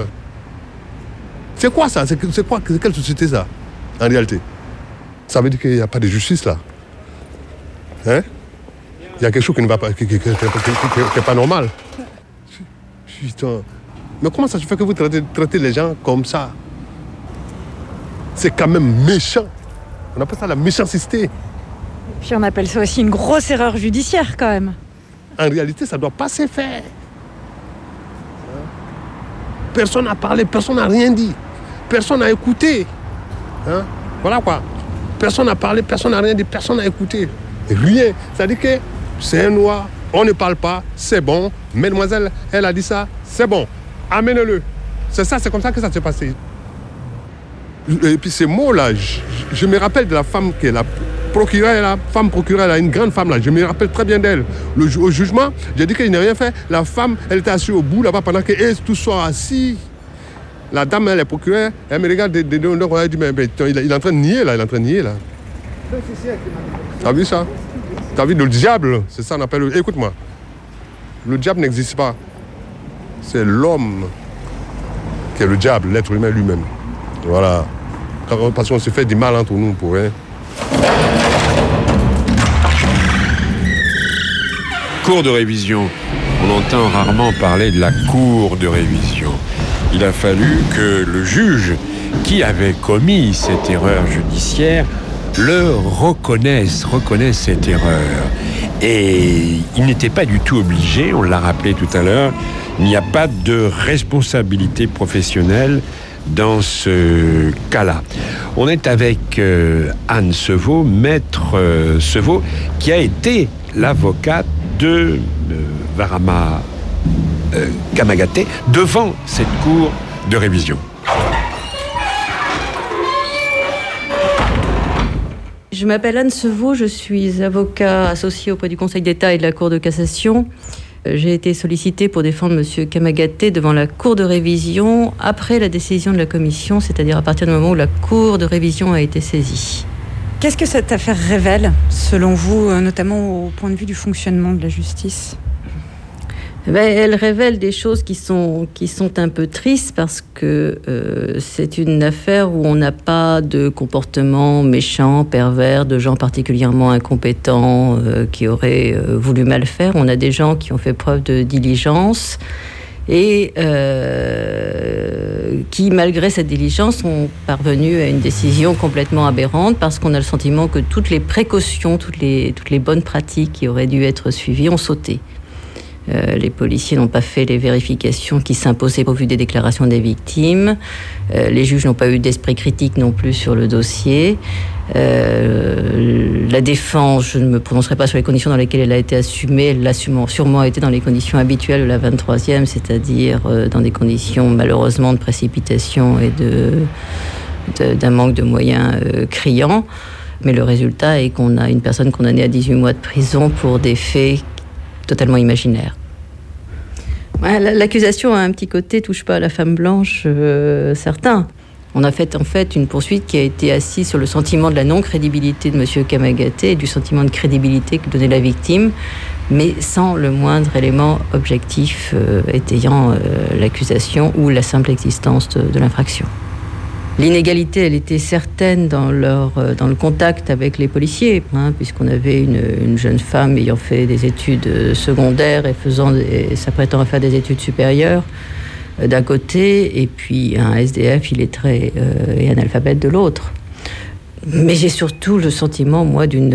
C'est quoi ça ? C'est, c'est quoi ? C'est quelle société ça ? En réalité. Ça veut dire qu'il n'y a pas de justice là. Hein ? Il y a quelque chose qui ne va pas, qui n'est pas normal. Putain. Mais comment ça se fait que vous traitez, traitez les gens comme ça ? C'est quand même méchant. On appelle ça la méchanceté. Puis on appelle ça aussi une grosse erreur judiciaire quand même. En réalité, ça ne doit pas se faire. Personne n'a parlé, personne n'a rien dit. Personne n'a écouté. Hein? Voilà quoi. Personne n'a parlé, personne n'a rien dit, personne n'a écouté. Rien. C'est-à-dire que c'est un noir, on ne parle pas, c'est bon. Mademoiselle, elle a dit ça, c'est bon. Amenez-le. C'est ça, c'est comme ça que ça s'est passé. Et puis ces mots-là, je, je me rappelle de la femme qui est la procureure, la femme procureure, là, une grande femme là, je me rappelle très bien d'elle. Le, au jugement, j'ai dit qu'il n'a rien fait. La femme, elle était assise au bout là-bas pendant qu'eux tous sont assis. La dame, elle est procureure, elle me regarde de, de, de, de, de elle dit, mais, mais il, il est en train de nier là, il est en train de nier là. T'as vu ça ? T'as vu le diable ? C'est ça qu'on appelle. Écoute-moi, le diable n'existe pas. C'est l'homme qui est le diable, l'être humain lui-même. Voilà. Parce qu'on se fait du mal entre nous pour rien. Cour de révision. On entend rarement parler de la cour de révision. Il a fallu que le juge qui avait commis cette erreur judiciaire le reconnaisse, reconnaisse cette erreur. Et il n'était pas du tout obligé, on l'a rappelé tout à l'heure, il n'y a pas de responsabilité professionnelle dans ce cas-là. On est avec euh, Anne Sevaux, maître euh, Sevaux, qui a été l'avocate de euh, Varama euh, Kamagaté devant cette cour de révision. Je m'appelle Anne Sevaux, je suis avocat associé auprès du Conseil d'État et de la Cour de cassation. J'ai été sollicitée pour défendre M. Kamagaté devant la Cour de révision après la décision de la Commission, c'est-à-dire à partir du moment où la Cour de révision a été saisie. Qu'est-ce que cette affaire révèle, selon vous, notamment au point de vue du fonctionnement de la justice ? Ben, elle révèle des choses qui sont, qui sont un peu tristes parce que euh, c'est une affaire où on n'a pas de comportement méchant, pervers, de gens particulièrement incompétents euh, qui auraient euh, voulu mal faire. On a des gens qui ont fait preuve de diligence et euh, qui, malgré cette diligence, sont parvenus à une décision complètement aberrante parce qu'on a le sentiment que toutes les précautions, toutes les, toutes les bonnes pratiques qui auraient dû être suivies ont sauté. Euh, les policiers n'ont pas fait les vérifications qui s'imposaient au vu des déclarations des victimes. Euh, les juges n'ont pas eu d'esprit critique non plus sur le dossier. Euh, la défense, je ne me prononcerai pas sur les conditions dans lesquelles elle a été assumée. Elle l'a sûrement été dans les conditions habituelles de la vingt-troisième, c'est-à-dire euh, dans des conditions malheureusement de précipitation et de, de, d'un manque de moyens euh, criant. Mais le résultat est qu'on a une personne condamnée à dix-huit mois de prison pour des faits totalement imaginaire. L'accusation a un petit côté touche pas à la femme blanche, euh, certain. On a fait en fait une poursuite qui a été assise sur le sentiment de la non-crédibilité de M. Kamagaté et du sentiment de crédibilité que donnait la victime, mais sans le moindre élément objectif euh, étayant euh, l'accusation ou la simple existence de, de l'infraction. L'inégalité, elle était certaine dans, leur, dans le contact avec les policiers, hein, puisqu'on avait une, une jeune femme ayant fait des études secondaires et, faisant des, s'apprêtant à faire des études supérieures euh, d'un côté, et puis un S D F illettré euh, et analphabète de l'autre. Mais j'ai surtout le sentiment, moi, d'une,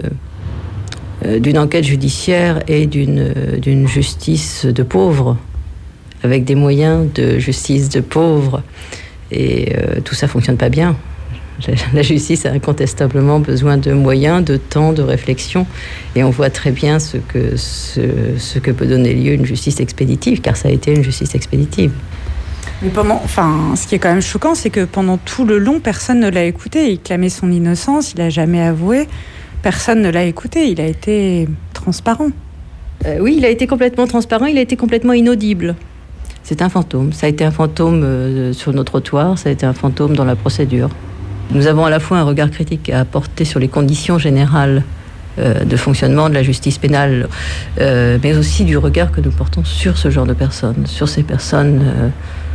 euh, d'une enquête judiciaire et d'une, d'une justice de pauvres, avec des moyens de justice de pauvres. Et euh, tout ça fonctionne pas bien. La justice a incontestablement besoin de moyens, de temps, de réflexion. Et on voit très bien ce que, ce, ce que peut donner lieu une justice expéditive, car ça a été une justice expéditive. Mais pendant, enfin, ce qui est quand même choquant, c'est que pendant tout le long, personne ne l'a écouté. Il clamait son innocence, il n'a jamais avoué. Personne ne l'a écouté, il a été transparent. Euh, oui, il a été complètement transparent, il a été complètement inaudible. C'est un fantôme. Ça a été un fantôme euh, sur nos trottoirs, ça a été un fantôme dans la procédure. Nous avons à la fois un regard critique à apporter sur les conditions générales euh, de fonctionnement de la justice pénale, euh, mais aussi du regard que nous portons sur ce genre de personnes, sur ces personnes euh,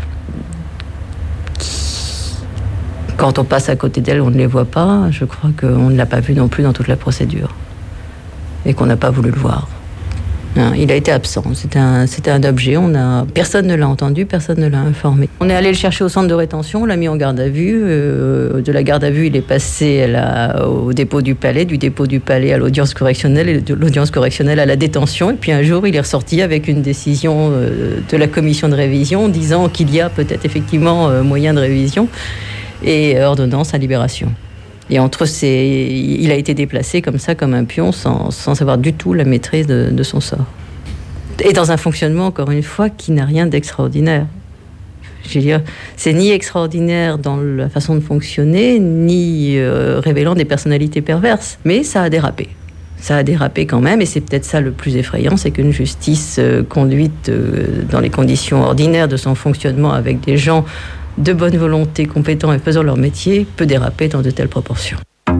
qui, quand on passe à côté d'elles, on ne les voit pas. Je crois qu'on ne l'a pas vu non plus dans toute la procédure et qu'on n'a pas voulu le voir. Non, il a été absent, c'était un, c'était un objet, on a, personne ne l'a entendu, personne ne l'a informé. On est allé le chercher au centre de rétention, on l'a mis en garde à vue, euh, de la garde à vue il est passé à la, au dépôt du palais, du dépôt du palais à l'audience correctionnelle, et de l'audience correctionnelle à la détention, et puis un jour il est ressorti avec une décision euh, de la commission de révision disant qu'il y a peut-être effectivement euh, moyen de révision, et euh, ordonnance à libération. Et entre ces, il a été déplacé comme ça, comme un pion, sans, sans avoir du tout la maîtrise de, de son sort. Et dans un fonctionnement, encore une fois, qui n'a rien d'extraordinaire. Je veux dire, c'est ni extraordinaire dans la façon de fonctionner, ni euh, révélant des personnalités perverses. Mais ça a dérapé. Ça a dérapé quand même, et c'est peut-être ça le plus effrayant, c'est qu'une justice euh, conduite euh, dans les conditions ordinaires de son fonctionnement avec des gens de bonne volonté, compétents et faisant leur métier, peut déraper dans de telles proportions.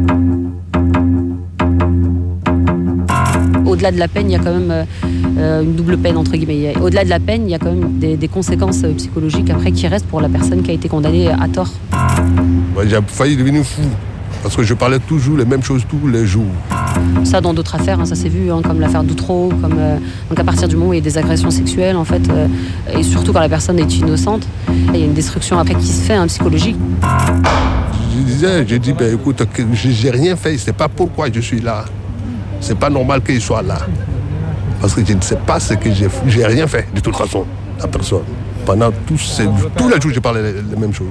Au-delà de la peine, il y a quand même euh, une double peine, entre guillemets. Au-delà de la peine, il y a quand même des, des conséquences psychologiques après qui restent pour la personne qui a été condamnée à tort. Ouais, j'ai failli devenir fou, parce que je parlais toujours les mêmes choses tous les jours. Ça, dans d'autres affaires, hein, ça s'est vu, hein, comme l'affaire d'Outreau, comme euh, donc à partir du moment où il y a des agressions sexuelles, en fait, euh, et surtout quand la personne est innocente, il y a une destruction après qui se fait, hein, psychologique. Je disais, je dis, ben écoute, j'ai rien fait, c'est pas pourquoi je suis là. C'est pas normal qu'il soit là. Parce que je ne sais pas ce que j'ai fait. J'ai rien fait, de toute façon, à personne. Pendant tous ces, tous les jours, je parlais les, les mêmes choses.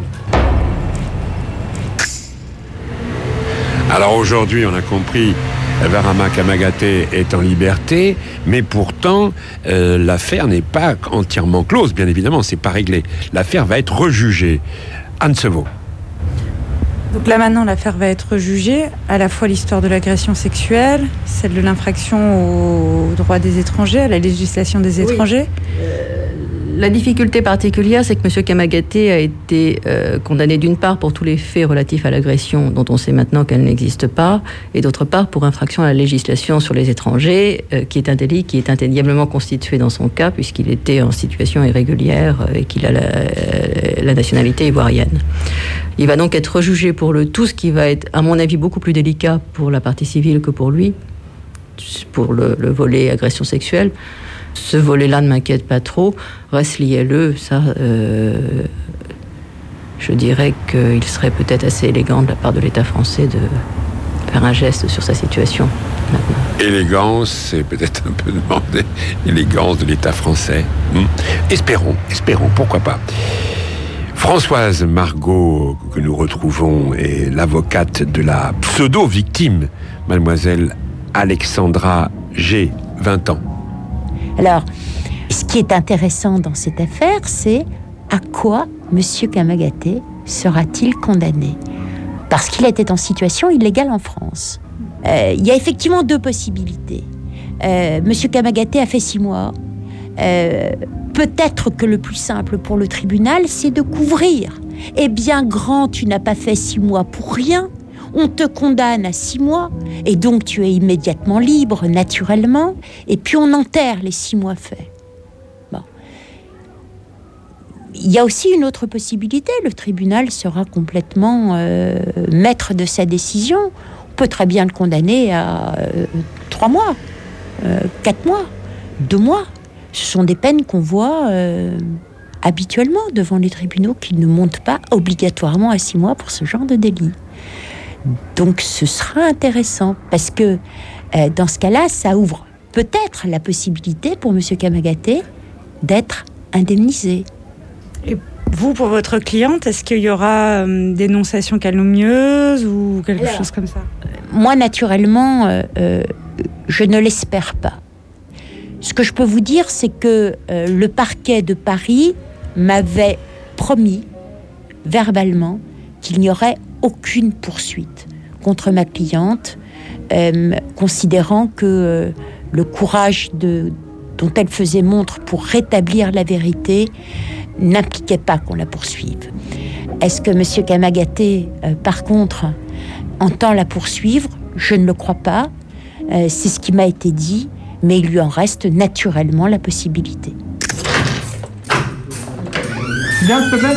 Alors aujourd'hui, on a compris, Varama Kamagaté est en liberté, mais pourtant, euh, l'affaire n'est pas entièrement close, bien évidemment, c'est pas réglé. L'affaire va être rejugée. Anne Sevaux. Donc là maintenant, l'affaire va être jugée, à la fois l'histoire de l'agression sexuelle, celle de l'infraction aux droits des étrangers, à la législation des étrangers. Oui. Euh, La difficulté particulière, c'est que M. Kamagaté a été euh, condamné d'une part pour tous les faits relatifs à l'agression dont on sait maintenant qu'elle n'existe pas, et d'autre part pour infraction à la législation sur les étrangers, euh, qui est un délit qui est indéniablement constitué dans son cas, puisqu'il était en situation irrégulière euh, et qu'il a la, euh, la nationalité ivoirienne. Il va donc être jugé pour le tout, ce qui va être, à mon avis, beaucoup plus délicat pour la partie civile que pour lui, pour le, le volet agression sexuelle. Ce volet-là ne m'inquiète pas trop. Reste l'I L E, ça, euh, je dirais qu'il serait peut-être assez élégant de la part de l'État français de faire un geste sur sa situation maintenant. Élégance, c'est peut-être un peu demandé. Élégance de l'État français. Hum. Espérons, espérons, pourquoi pas. Françoise Margot, que nous retrouvons, est l'avocate de la pseudo-victime, mademoiselle Alexandra G, vingt ans. Alors, ce qui est intéressant dans cette affaire, c'est à quoi M. Kamagaté sera-t-il condamné ? Parce qu'il était en situation illégale en France. Euh, il y a effectivement deux possibilités. Euh, M. Kamagaté a fait six mois. Euh, peut-être que le plus simple pour le tribunal, c'est de couvrir. Eh bien, grand, tu n'as pas fait six mois pour rien. On te condamne à six mois, et donc tu es immédiatement libre, naturellement, et puis on enterre les six mois faits. Bon. Il y a aussi une autre possibilité, le tribunal sera complètement euh, maître de sa décision. On peut très bien le condamner à euh, trois mois, euh, quatre mois, deux mois. Ce sont des peines qu'on voit euh, habituellement devant les tribunaux qui ne montent pas obligatoirement à six mois pour ce genre de délit. Donc ce sera intéressant, parce que euh, dans ce cas-là, ça ouvre peut-être la possibilité pour M. Kamagaté d'être indemnisé. Et vous, pour votre cliente, est-ce qu'il y aura euh, dénonciation calomnieuse ou quelque Alors, chose comme ça ? Moi, naturellement, euh, euh, je ne l'espère pas. Ce que je peux vous dire, c'est que euh, le parquet de Paris m'avait promis, verbalement, qu'il n'y aurait aucune poursuite contre ma cliente, euh, considérant que euh, le courage de, dont elle faisait montre pour rétablir la vérité n'impliquait pas qu'on la poursuive. Est-ce que M. Kamagaté, euh, par contre, entend la poursuivre ? Je ne le crois pas. Euh, c'est ce qui m'a été dit, mais il lui en reste naturellement la possibilité. Bien, peut-être.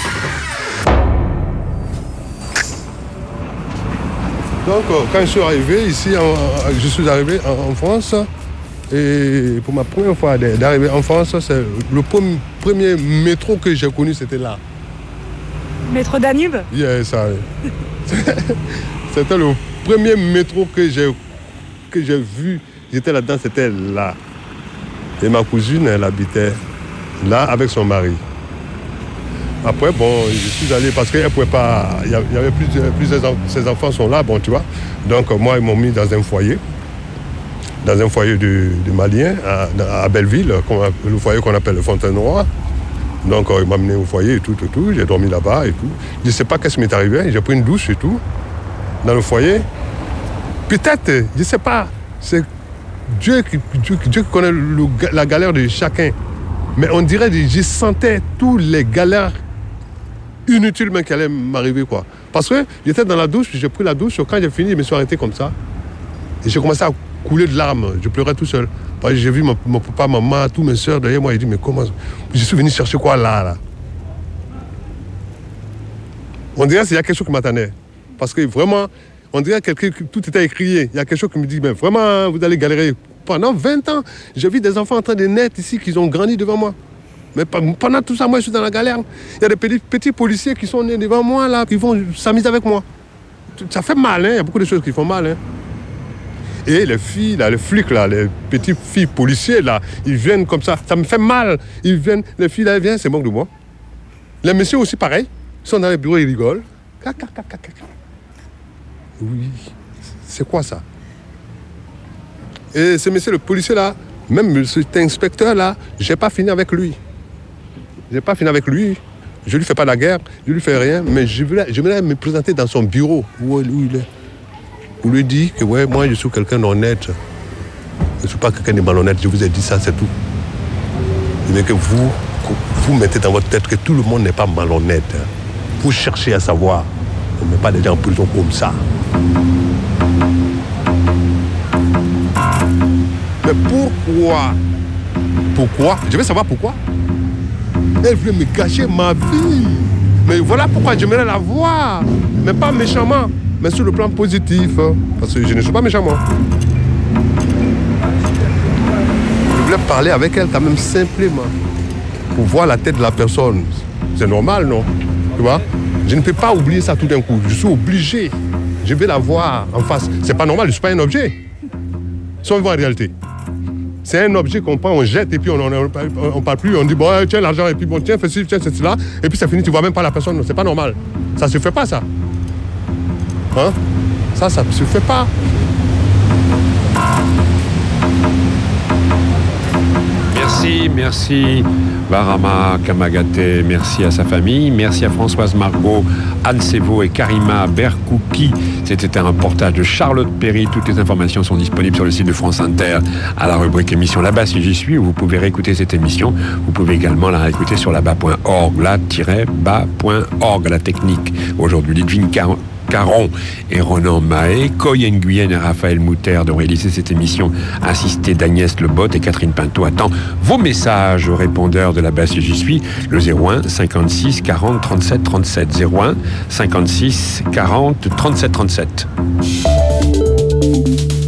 Donc, quand je suis arrivé ici, je suis arrivé en France, et pour ma première fois d'arriver en France, c'est le premier métro que j'ai connu, c'était là. Métro Danube ? Yeah, ça. C'était le premier métro que j'ai que j'ai vu. J'étais là-dedans, c'était là. Et ma cousine, elle habitait là avec son mari. Après, bon, je suis allé parce qu'elle pouvait pas. Il y avait plusieurs, plusieurs. Ses enfants sont là, bon, tu vois. Donc, moi, ils m'ont mis dans un foyer. Dans un foyer de, de Maliens, à, à Belleville, le foyer qu'on appelle le Fontaine-Roi. Donc, ils m'ont amené au foyer et tout, tout, tout. J'ai dormi là-bas et tout. Je ne sais pas qu'est-ce qui m'est arrivé. J'ai pris une douche et tout. Dans le foyer. Peut-être, je ne sais pas. C'est Dieu qui, Dieu, Dieu qui connaît le, la galère de chacun. Mais on dirait que je sentais tous les galères inutilement qui allait m'arriver, quoi. Parce que j'étais dans la douche, j'ai pris la douche, quand j'ai fini, je me suis arrêté comme ça. Et j'ai commencé à couler de larmes. Je pleurais tout seul. Parce que j'ai vu mon, mon papa, maman, tous mes soeurs derrière moi. J'ai dit, mais comment... Je suis venu chercher quoi là, là? On dirait qu'il y a quelque chose qui m'attendait. Parce que vraiment, on dirait que tout était écrié. Il y a quelque chose qui me dit, mais vraiment, vous allez galérer. Pendant vingt ans, j'ai vu des enfants en train de naître ici, qui ont grandi devant moi. Mais pendant tout ça, moi, je suis dans la galère. Il y a des petits, petits policiers qui sont nés devant moi, là, qui vont s'amuser avec moi. Ça fait mal, hein. Il y a beaucoup de choses qui font mal, hein. Et les filles, là, les flics, là, les petites filles policiers, là, ils viennent comme ça. Ça me fait mal. Ils viennent, les filles, là, elles viennent, c'est moque de moi. Les messieurs aussi, pareil. Ils sont dans les bureaux, ils rigolent. Oui, c'est quoi ça? Et ce monsieur, le policier, là, même cet inspecteur-là, je n'ai pas fini avec lui. Je n'ai pas fini avec lui. Je ne lui fais pas la guerre, je ne lui fais rien, mais je voulais, je voulais me présenter dans son bureau, où, où il est. Pour lui dire que, ouais, moi, je suis quelqu'un d'honnête. Je ne suis pas quelqu'un de malhonnête, je vous ai dit ça, c'est tout. Mais que vous, vous mettez dans votre tête que tout le monde n'est pas malhonnête. Vous cherchez à savoir. On ne met pas les gens en prison comme ça. Mais pourquoi? Pourquoi? Je veux savoir pourquoi. Elle voulait me gâcher ma vie. Mais voilà pourquoi j'aimerais la voir. Mais pas méchamment, mais sur le plan positif. Parce que je ne suis pas méchamment. Je voulais parler avec elle quand même simplement. Pour voir la tête de la personne. C'est normal, non? Tu vois? Je ne peux pas oublier ça tout d'un coup. Je suis obligé. Je vais la voir en face. C'est pas normal, je ne suis pas un objet. Si on voit en réalité. C'est un objet qu'on prend, on jette et puis on ne parle plus. On dit, bon, tiens l'argent et puis bon, tiens, fais ci, tiens, c'est cela. Et puis c'est fini, tu ne vois même pas la personne. C'est pas normal. Ça ne se fait pas, ça. Hein? Ça, ça ne se fait pas. Merci, merci Barama Kamagaté, merci à sa famille, merci à Françoise Margot, Anne Sévaux et Karima Berkouki. C'était un reportage de Charlotte Perry. Toutes les informations sont disponibles sur le site de France Inter à la rubrique émission Là-bas si j'y suis, où vous pouvez réécouter cette émission. Vous pouvez également la réécouter sur là-bas point org, là-bas point org, la technique. Aujourd'hui, Lidvine Caron Caron et Ronan Mahé, Coy Nguyen et Raphaël Mouter de réaliser cette émission, assisté d'Agnès Lebot et Catherine Pinto. Attend vos messages au répondeur de là-bas si j'y suis, le zéro un cinquante-six quarante trente-sept trente-sept, zéro un cinquante-six quarante trente-sept trente-sept.